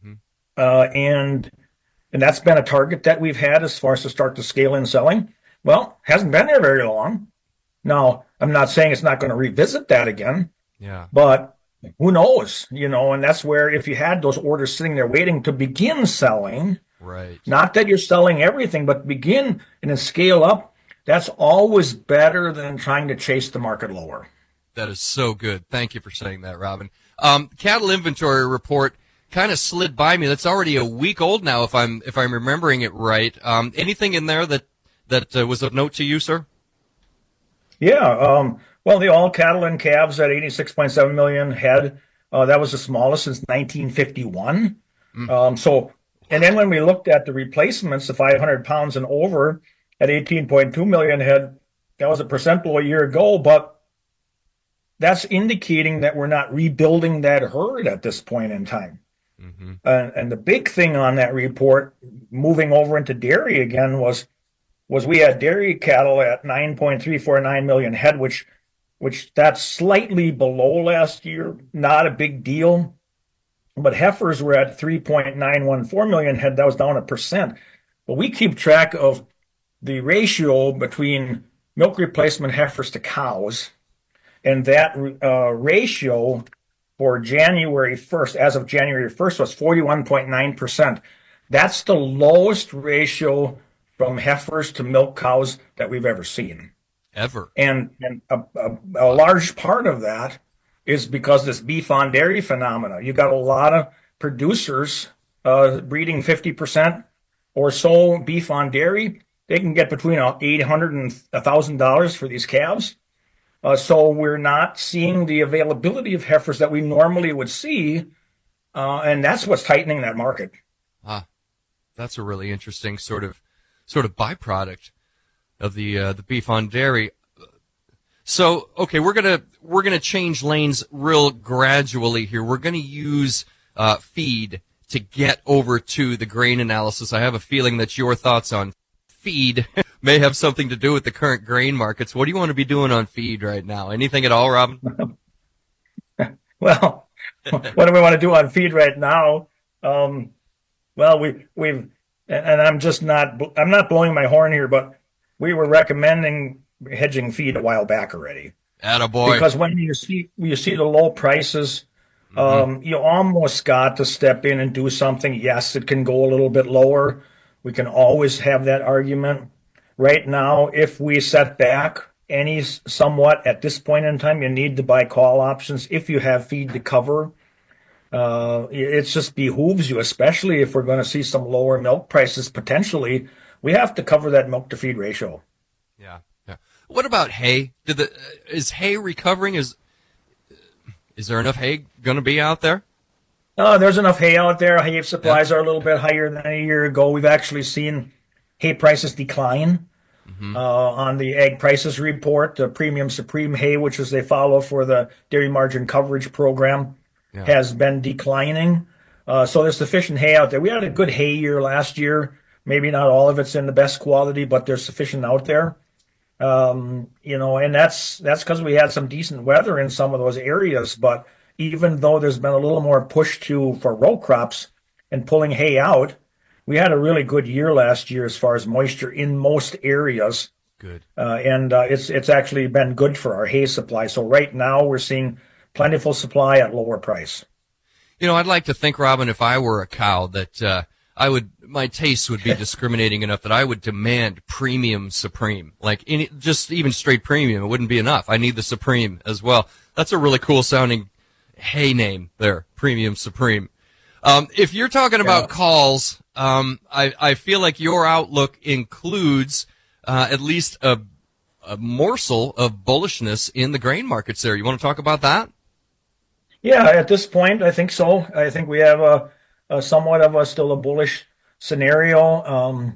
And that's been a target that we've had as far as to start to scale in selling. Well, hasn't been there very long. Now, I'm not saying it's not going to revisit that again. But who knows, and that's where if you had those orders sitting there waiting to begin selling, right? Not that you're selling everything, but begin and then scale up, that's always better than trying to chase the market lower. That is so good. Thank you for saying that, Robin. Cattle inventory report kind of slid by me. That's already a week old now, if I'm remembering it right. Anything in there that was of note to you, sir? Yeah. Well, the all cattle and calves at 86.7 million head. That was the smallest since 1951. And then when we looked at the replacements, the 500 pounds and over, at 18.2 million head. That was a percent below a year ago, but that's indicating that we're not rebuilding that herd at this point in time. And the big thing on that report, moving over into dairy again, was we had dairy cattle at 9.349 million head, which that's slightly below last year, not a big deal. But heifers were at 3.914 million head. That was down 1%. But we keep track of the ratio between milk replacement heifers to cows, and that ratio for January 1st, as of January 1st, was 41.9%. That's the lowest ratio from heifers to milk cows that we've ever seen. Ever. And a large part of that is because this beef on dairy phenomena. You got a lot of producers breeding 50% or so beef on dairy. They can get between $800 and $1,000 for these calves. So we're not seeing the availability of heifers that we normally would see, and that's what's tightening that market. That's a really interesting sort of byproduct of the beef on dairy. So, okay, we're gonna change lanes real gradually here. We're gonna use feed to get over to the grain analysis. I have a feeling that your thoughts on feed may have something to do with the current grain markets. What do you want to be doing on feed right now? Anything at all, Robin? Well, what do we want to do on feed right now? Well, we've, and I'm not blowing my horn here, but we were recommending hedging feed a while back already. Attaboy. Because when you see the low prices, you almost got to step in and do something. Yes, it can go a little bit lower. We can always have that argument. Right now, if we set back somewhat at this point in time, you need to buy call options if you have feed to cover. It just behooves you, especially if we're going to see some lower milk prices potentially. We have to cover that milk to feed ratio. Yeah. What about hay? Is hay recovering? Is there enough hay going to be out there? There's enough hay out there. Hay supplies are a little bit higher than a year ago. We've actually seen hay prices decline on the Ag Prices Report. The Premium Supreme hay, which is they follow for the Dairy Margin Coverage Program, has been declining. So there's sufficient hay out there. We had a good hay year last year. Maybe not all of it's in the best quality, but there's sufficient out there. And that's because we had some decent weather in some of those areas. But even though there's been a little more push for row crops and pulling hay out, we had a really good year last year as far as moisture in most areas. Good. And it's actually been good for our hay supply. So right now we're seeing plentiful supply at lower price. I'd like to think, Robin, if I were a cow, that my tastes would be discriminating enough that I would demand Premium Supreme. Like just even straight premium, it wouldn't be enough. I need the Supreme as well. That's a really cool sounding hay name there, Premium Supreme. If you're talking about calls, I feel like your outlook includes at least a morsel of bullishness in the grain markets there. You want to talk about that? Yeah, at this point, I think so. I think we have a somewhat of still a bullish scenario.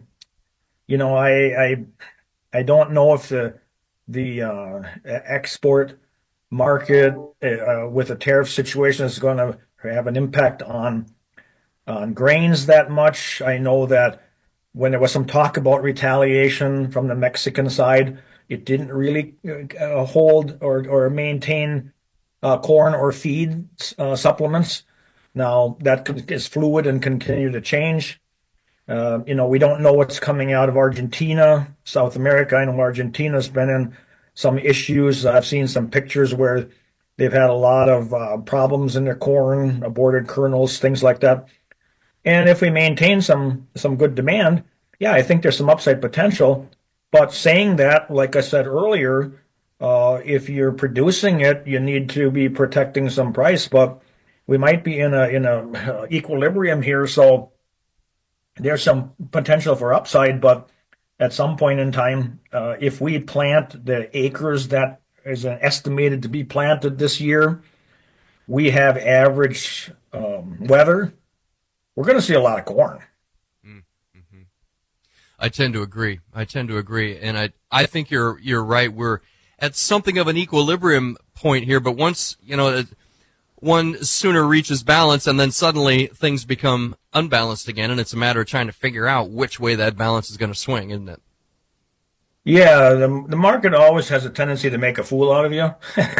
I don't know if the export market with the tariff situation is going to have an impact on grains that much. I know that when there was some talk about retaliation from the Mexican side, it didn't really hold or maintain corn or feed supplements. Now that is fluid and continue to change. We don't know what's coming out of Argentina, South America. I know Argentina's been in some issues. I've seen some pictures where they've had a lot of problems in their corn, aborted kernels, things like that. And if we maintain some good demand, yeah, I think there's some upside potential. But saying that, like I said earlier, if you're producing it, you need to be protecting some price. But we might be in a equilibrium here, so there's some potential for upside. But at some point in time, if we plant the acres that is estimated to be planted this year, we have average weather, we're going to see a lot of corn. I tend to agree. And I think you're right. We're at something of an equilibrium point here, but once, one sooner reaches balance and then suddenly things become unbalanced again, and it's a matter of trying to figure out which way that balance is going to swing, isn't it? Yeah, the market always has a tendency to make a fool out of you.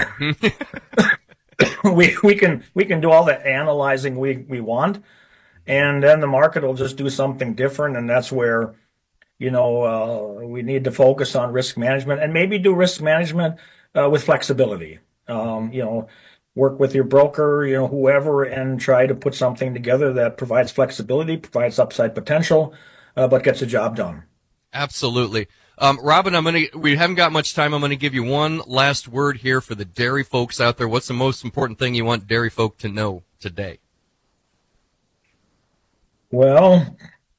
we can do all the analyzing we want, and then the market will just do something different, and that's where we need to focus on risk management and maybe do risk management with flexibility. Work with your broker, whoever, and try to put something together that provides flexibility, provides upside potential, but gets the job done. Absolutely. Robin, we haven't got much time. I'm going to give you one last word here for the dairy folks out there. What's the most important thing you want dairy folk to know today? Well,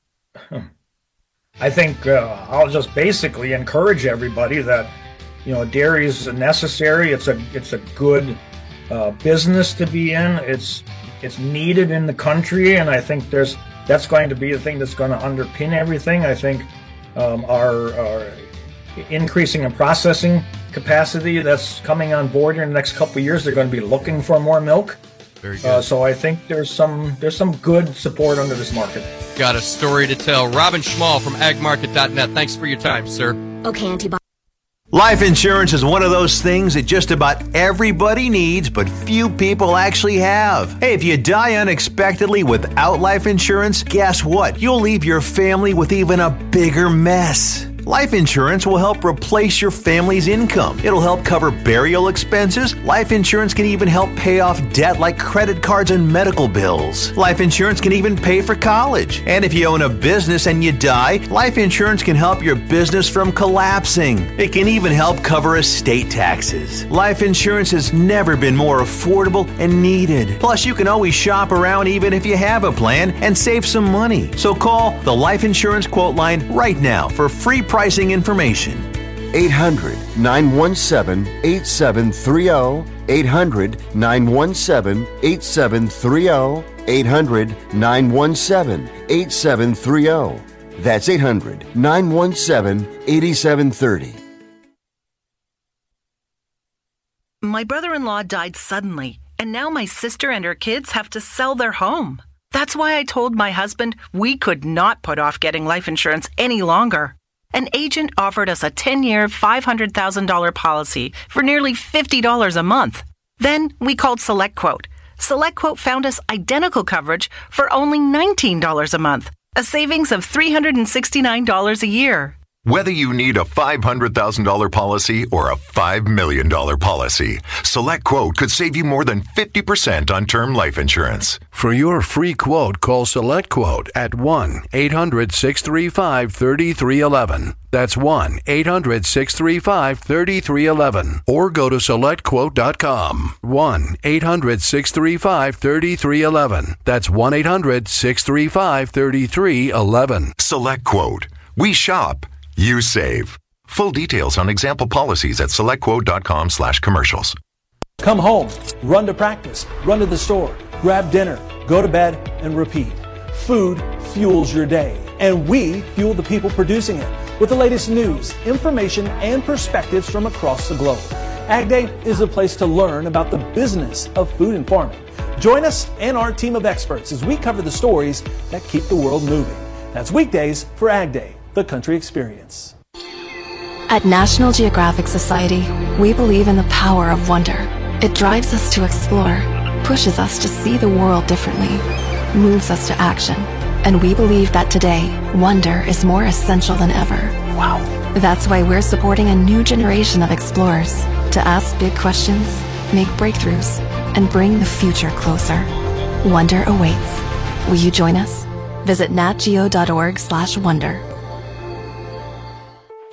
I think I'll just basically encourage everybody that, dairy is necessary. It's a good business to be in. It's needed in the country, and I think that's going to be the thing that's going to underpin everything. I think our increasing and processing capacity that's coming on board in the next couple of years, they're going to be looking for more milk. Very good. So I think there's some good support under this market. Got a story to tell. Robin Schmall from agmarket.net. Thanks for your time, sir. Okay, Life insurance is one of those things that just about everybody needs, but few people actually have. Hey, if you die unexpectedly without life insurance, guess what? You'll leave your family with even a bigger mess. Life insurance will help replace your family's income. It'll help cover burial expenses. Life insurance can even help pay off debt like credit cards and medical bills. Life insurance can even pay for college. And if you own a business and you die, life insurance can help your business from collapsing. It can even help cover estate taxes. Life insurance has never been more affordable and needed. Plus, you can always shop around even if you have a plan and save some money. So call the Life Insurance Quote Line right now for free pricing information. 800-917-8730. 800-917-8730. 800-917-8730. That's 800-917-8730. My brother-in-law died suddenly, and now my sister and her kids have to sell their home. That's why I told my husband we could not put off getting life insurance any longer. An agent offered us a 10-year, $500,000 policy for nearly $50 a month. Then we called SelectQuote. SelectQuote found us identical coverage for only $19 a month, a savings of $369 a year. Whether you need a $500,000 policy or a $5 million policy, SelectQuote could save you more than 50% on term life insurance. For your free quote, call SelectQuote at 1-800-635-3311. That's 1-800-635-3311. Or go to SelectQuote.com. 1-800-635-3311. That's 1-800-635-3311. SelectQuote. We shop. You save. Full details on example policies at SelectQuote.com/commercials. Come home, run to practice, run to the store, grab dinner, go to bed, and repeat. Food fuels your day, and we fuel the people producing it with the latest news, information, and perspectives from across the globe. Ag Day is a place to learn about the business of food and farming. Join us and our team of experts as we cover the stories that keep the world moving. That's weekdays for Ag Day, the country experience. At National Geographic Society, we believe in the power of wonder. It drives us to explore, pushes us to see the world differently, moves us to action. And we believe that today, wonder is more essential than ever. Wow. That's why we're supporting a new generation of explorers to ask big questions, make breakthroughs, and bring the future closer. Wonder awaits. Will you join us? Visit natgeo.org/wonder.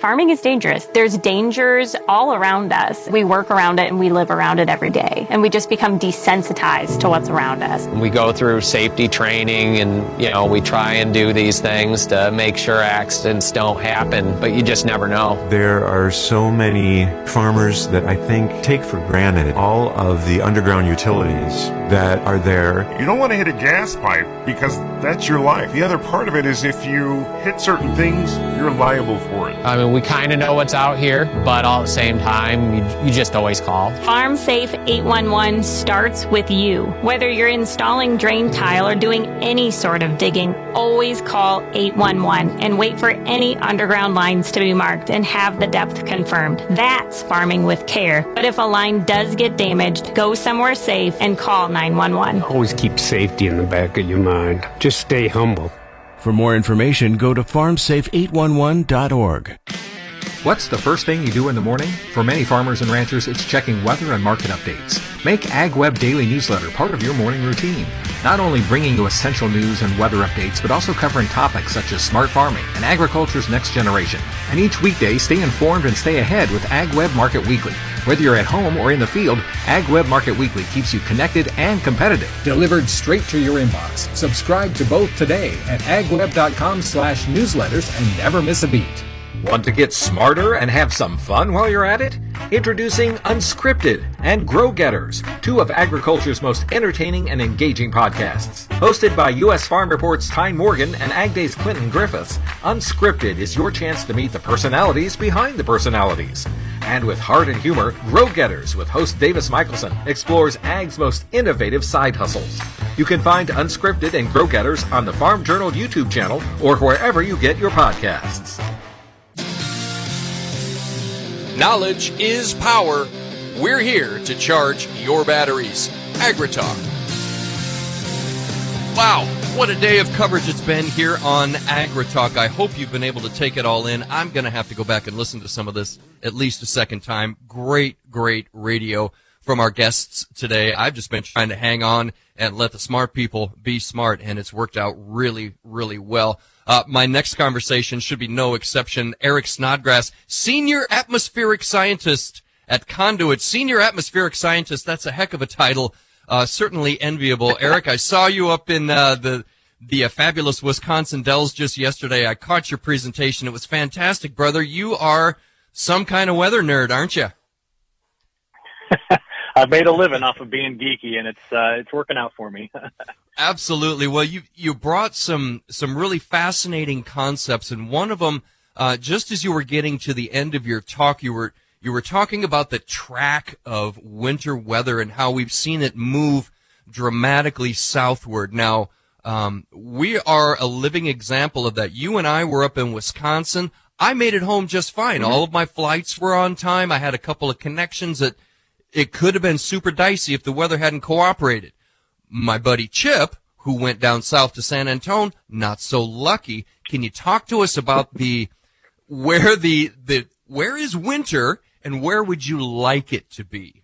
Farming is dangerous. There's dangers all around us. We work around it and we live around it every day. And we just become desensitized to what's around us. We go through safety training and, we try and do these things to make sure accidents don't happen, but you just never know. There are so many farmers that I think take for granted all of the underground utilities that are there. You don't want to hit a gas pipe because that's your life. The other part of it is if you hit certain things, you're liable for it. I mean, we kind of know what's out here, but all at the same time, you just always call. Farm Safe 811 starts with you. Whether you're installing drain tile or doing any sort of digging, always call 811 and wait for any underground lines to be marked and have the depth confirmed. That's farming with care. But if a line does get damaged, go somewhere safe and call 911. Always keep safety in the back of your mind. Just stay humble. For more information, go to farmsafe811.org. What's the first thing you do in the morning? For many farmers and ranchers, it's checking weather and market updates. Make AgWeb Daily Newsletter part of your morning routine. Not only bringing you essential news and weather updates, but also covering topics such as smart farming and agriculture's next generation. And each weekday, stay informed and stay ahead with AgWeb Market Weekly. Whether you're at home or in the field, AgWeb Market Weekly keeps you connected and competitive. Delivered straight to your inbox. Subscribe to both today at agweb.com/newsletters and never miss a beat. Want to get smarter and have some fun while you're at it? Introducing Unscripted and Grow Getters, two of agriculture's most entertaining and engaging podcasts. Hosted by U.S. Farm Report's Tyne Morgan and Ag Day's Clinton Griffiths, Unscripted is your chance to meet the personalities behind the personalities. And with heart and humor, Grow Getters with host Davis Michelson explores Ag's most innovative side hustles. You can find Unscripted and Grow Getters on the Farm Journal YouTube channel or wherever you get your podcasts. Knowledge is power. We're here to charge your batteries. AgriTalk. Wow, what a day of coverage it's been here on AgriTalk. I hope you've been able to take it all in. I'm going to have to go back and listen to some of this at least a second time. Great radio from our guests today. I've just been trying to hang on and let the smart people be smart, and it's worked out really, really well. My next conversation should be no exception. Eric Snodgrass, Senior Atmospheric Scientist at Conduit. Senior Atmospheric Scientist, that's a heck of a title. Certainly enviable. Eric, I saw you up in the fabulous Wisconsin Dells just yesterday. I caught your presentation. It was fantastic, brother. You are some kind of weather nerd, aren't you? I've made a living off of being geeky, and it's working out for me. Absolutely. Well, you brought some really fascinating concepts, and one of them, just as you were getting to the end of your talk, you were talking about the track of winter weather and how we've seen it move dramatically southward. Now, we are a living example of that. You and I were up in Wisconsin. I made it home just fine. Mm-hmm. All of my flights were on time. I had a couple of connections that it could have been super dicey if the weather hadn't cooperated. My buddy Chip, who went down south to San Antone, not so lucky. Can you talk to us about where is winter and where would you like it to be?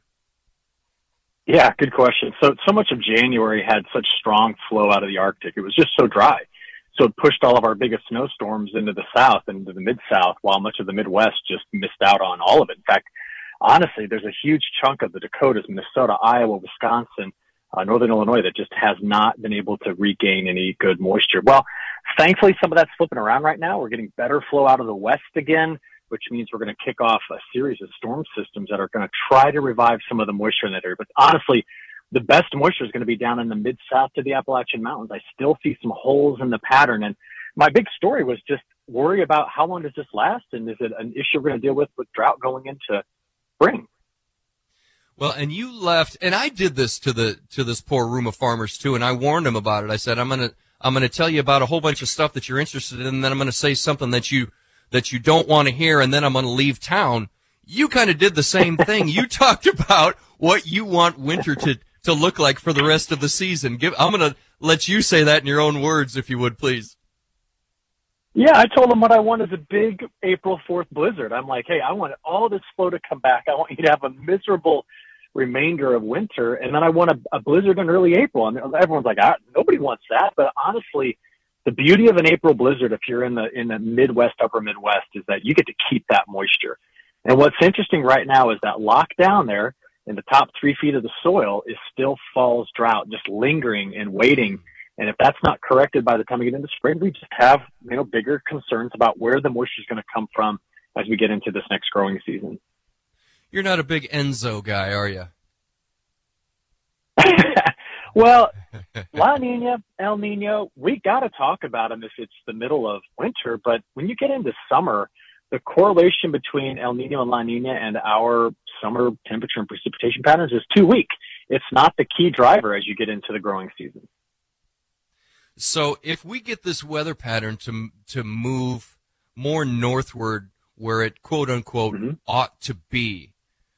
Yeah, good question. So much of January had such strong flow out of the Arctic. It was just so dry. So it pushed all of our biggest snowstorms into the south and into the mid-south, while much of the Midwest just missed out on all of it. In fact, honestly, there's a huge chunk of the Dakotas, Minnesota, Iowa, Wisconsin, northern Illinois that just has not been able to regain any good moisture. Well, thankfully, some of that's flipping around right now. We're getting better flow out of the west again, which means we're going to kick off a series of storm systems that are going to try to revive some of the moisture in that area. But honestly, the best moisture is going to be down in the mid-south to the Appalachian Mountains. I still see some holes in the pattern. And my big story was just worry about how long does this last, and is it an issue we're going to deal with drought going into spring? Well, and you left, and I did this to this poor room of farmers too, and I warned them about it. I said, I'm gonna tell you about a whole bunch of stuff that you're interested in, and then I'm gonna say something that you don't want to hear, and then I'm gonna leave town. You kind of did the same thing. You talked about what you want winter to look like for the rest of the season. I'm gonna let you say that in your own words, if you would, please. Yeah, I told them what I want is a big April 4th blizzard. I'm like, hey, I want all this flow to come back. I want you to have a miserable remainder of winter, and then I want a blizzard in early April. And everyone's like, nobody wants that. But honestly, The beauty of an April blizzard, if you're in the Midwest, upper Midwest, is that you get to keep that moisture. And what's interesting right now is that lockdown there in the top 3 feet of the soil is still fall's drought, just lingering and waiting. And if that's not corrected by the time we get into spring, we just have, bigger concerns about where the moisture is going to come from as we get into this next growing season. You're not a big Enzo guy, are you? Well, La Nina, El Nino, we got to talk about them if it's the middle of winter. But when you get into summer, the correlation between El Nino and La Nina and our summer temperature and precipitation patterns is too weak. It's not the key driver as you get into the growing season. So if we get this weather pattern to move more northward where it, quote unquote, ought to be,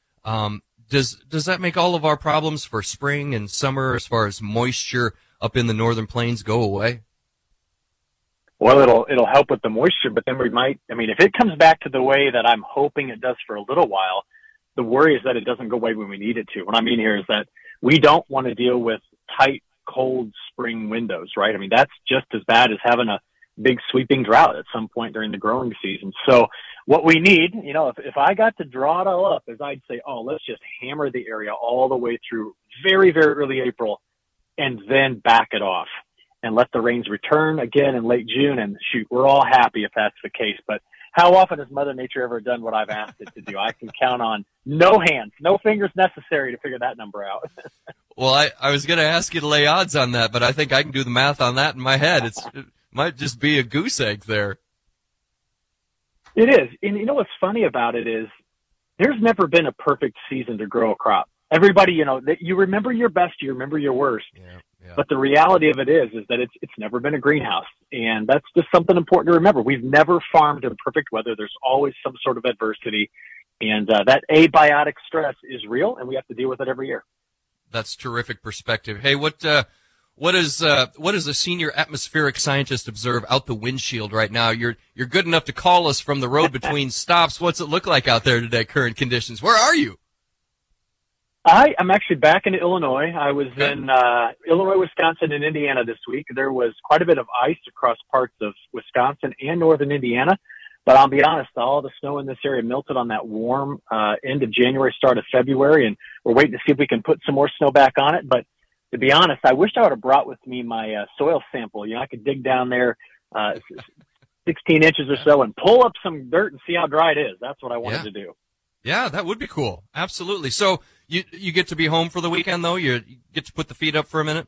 does that make all of our problems for spring and summer as far as moisture up in the northern plains go away? Well, it'll help with the moisture, but then if it comes back to the way that I'm hoping it does for a little while, the worry is that it doesn't go away when we need it to. What I mean here is that we don't want to deal with tight, cold spring windows, right? I mean, that's just as bad as having a big sweeping drought at some point during the growing season. So what we need, if I got to draw it all up, is I'd say, let's just hammer the area all the way through very, very early April and then back it off and let the rains return again in late June. And shoot, we're all happy if that's the case. But how often has Mother Nature ever done what I've asked it to do? I can count on no hands, no fingers necessary to figure that number out. Well, I was going to ask you to lay odds on that, but I think I can do the math on that in my head. It might just be a goose egg there. It is. And what's funny about it is there's never been a perfect season to grow a crop. Everybody, you remember your best, you remember your worst. Yeah. But the reality of it is that it's never been a greenhouse. And that's just something important to remember. We've never farmed in perfect weather. There's always some sort of adversity. And that abiotic stress is real, and we have to deal with it every year. That's terrific perspective. Hey, what does a senior atmospheric scientist observe out the windshield right now? You're good enough to call us from the road between stops. What's it look like out there today, current conditions? Where are you? I'm actually back in Illinois. I was in Illinois, Wisconsin, and Indiana this week. There was quite a bit of ice across parts of Wisconsin and northern Indiana. But I'll be honest, all the snow in this area melted on that warm end of January, start of February, and we're waiting to see if we can put some more snow back on it. But to be honest, I wish I would have brought with me my soil sample. I could dig down there 16 inches or so and pull up some dirt and see how dry it is. That's what I wanted to do. Yeah, that would be cool. Absolutely. So you get to be home for the weekend, though? You get to put the feet up for a minute?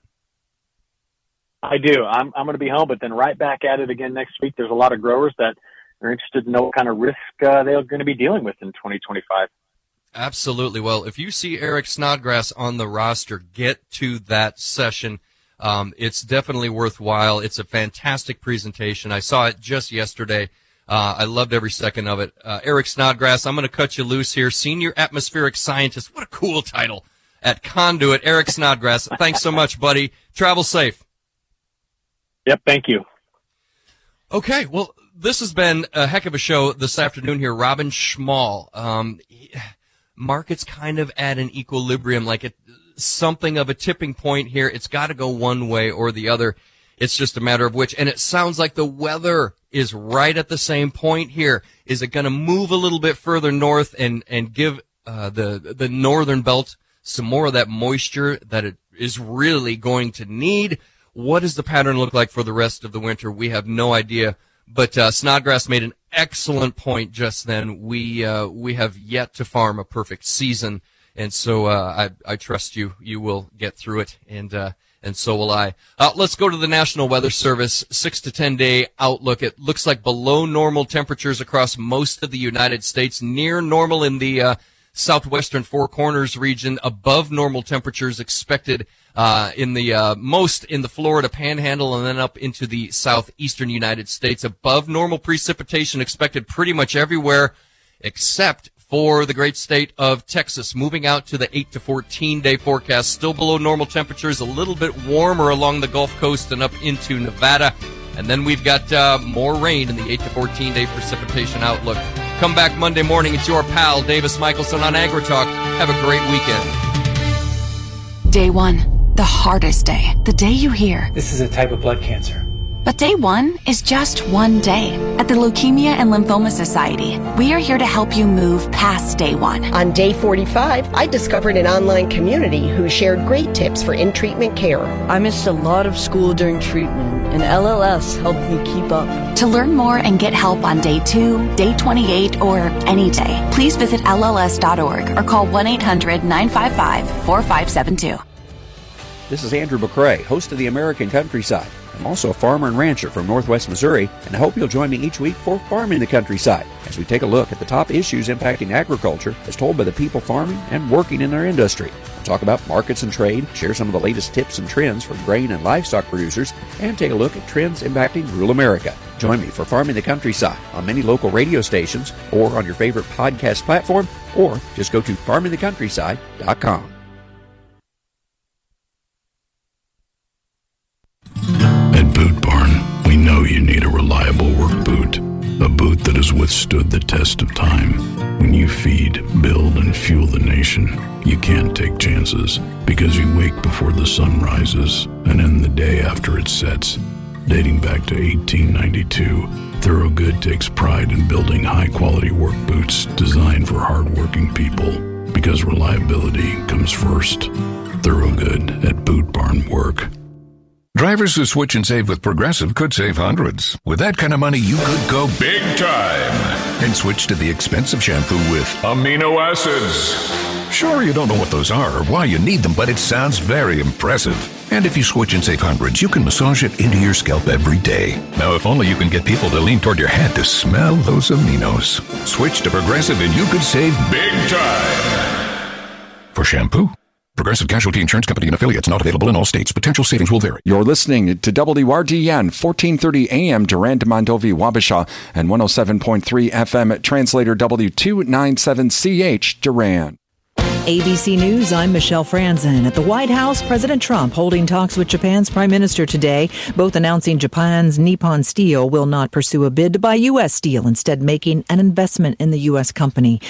I do. I'm going to be home, but then right back at it again next week. There's a lot of growers that are interested to know what kind of risk they're going to be dealing with in 2025. Absolutely. Well, if you see Eric Snodgrass on the roster, get to that session. It's definitely worthwhile. It's a fantastic presentation. I saw it just yesterday. I loved every second of it. Eric Snodgrass, I'm going to cut you loose here. Senior Atmospheric Scientist. What a cool title at Conduit. Eric Snodgrass, thanks so much, buddy. Travel safe. Yep, thank you. Okay, well, this has been a heck of a show this afternoon here. Robin Schmall. Market's kind of at an equilibrium, like something of a tipping point here. It's got to go one way or the other. It's just a matter of which. And it sounds like the weather is right at the same point here. Is it going to move a little bit further north and give the northern belt some more of that moisture that it is really going to need? What does the pattern look like for the rest of the winter? We have no idea. But Snodgrass made an excellent point just then. We have yet to farm a perfect season, and so I trust you. You will get through it, and so will I. Let's go to the National Weather Service 6 to 10 day outlook. It looks like below normal temperatures across most of the United States, near normal in the southwestern Four Corners region, above normal temperatures expected in the most in the Florida Panhandle, and then up into the southeastern United States. Above normal precipitation expected pretty much everywhere except for the great state of Texas. Moving out to the 8 to 14 day forecast, still below normal temperatures, a little bit warmer along the Gulf Coast and up into Nevada. And then we've got more rain in the 8 to 14 day precipitation outlook. Come back Monday morning. It's your pal Davis Michelson on AgriTalk. Have a great weekend. Day one, the hardest day. The day you hear, this is a type of blood cancer. But day one is just one day. At the Leukemia and Lymphoma Society, we are here to help you move past day one. On day 45, I discovered an online community who shared great tips for in-treatment care. I missed a lot of school during treatment, and LLS helped me keep up. To learn more and get help on day 2, day 28, or any day, please visit LLS.org or call 1-800-955-4572. This is Andrew McCrae, host of the American Countryside. I'm also a farmer and rancher from Northwest Missouri, and I hope you'll join me each week for Farming the Countryside, as we take a look at the top issues impacting agriculture as told by the people farming and working in our industry. We'll talk about markets and trade, share some of the latest tips and trends for grain and livestock producers, and take a look at trends impacting rural America. Join me for Farming the Countryside on many local radio stations or on your favorite podcast platform, or just go to farmingthecountryside.com. At Boot Barn, we know you need a reliable work boot. A boot that has withstood the test of time. When you feed, build, and fuel the nation, you can't take chances because you wake before the sun rises and end the day after it sets. Dating back to 1892, Thorogood takes pride in building high-quality work boots designed for hard-working people because reliability comes first. Thorogood at Boot Barn Work. Drivers who switch and save with Progressive could save hundreds. With that kind of money, you could go big time and switch to the expensive shampoo with amino acids. Sure, you don't know what those are or why you need them, but it sounds very impressive. And if you switch and save hundreds, you can massage it into your scalp every day. Now, if only you can get people to lean toward your head to smell those aminos. Switch to Progressive and you could save big time. For shampoo, Progressive Casualty Insurance Company and affiliates, not available in all states. Potential savings will vary. You're listening to WRDN 1430 AM Durand, Mondovi, Wabasha, and 107.3 FM Translator W297CH Durand. ABC News, I'm Michelle Franzen. At the White House, President Trump holding talks with Japan's Prime Minister today, both announcing Japan's Nippon Steel will not pursue a bid to buy U.S. steel, instead making an investment in the U.S. company.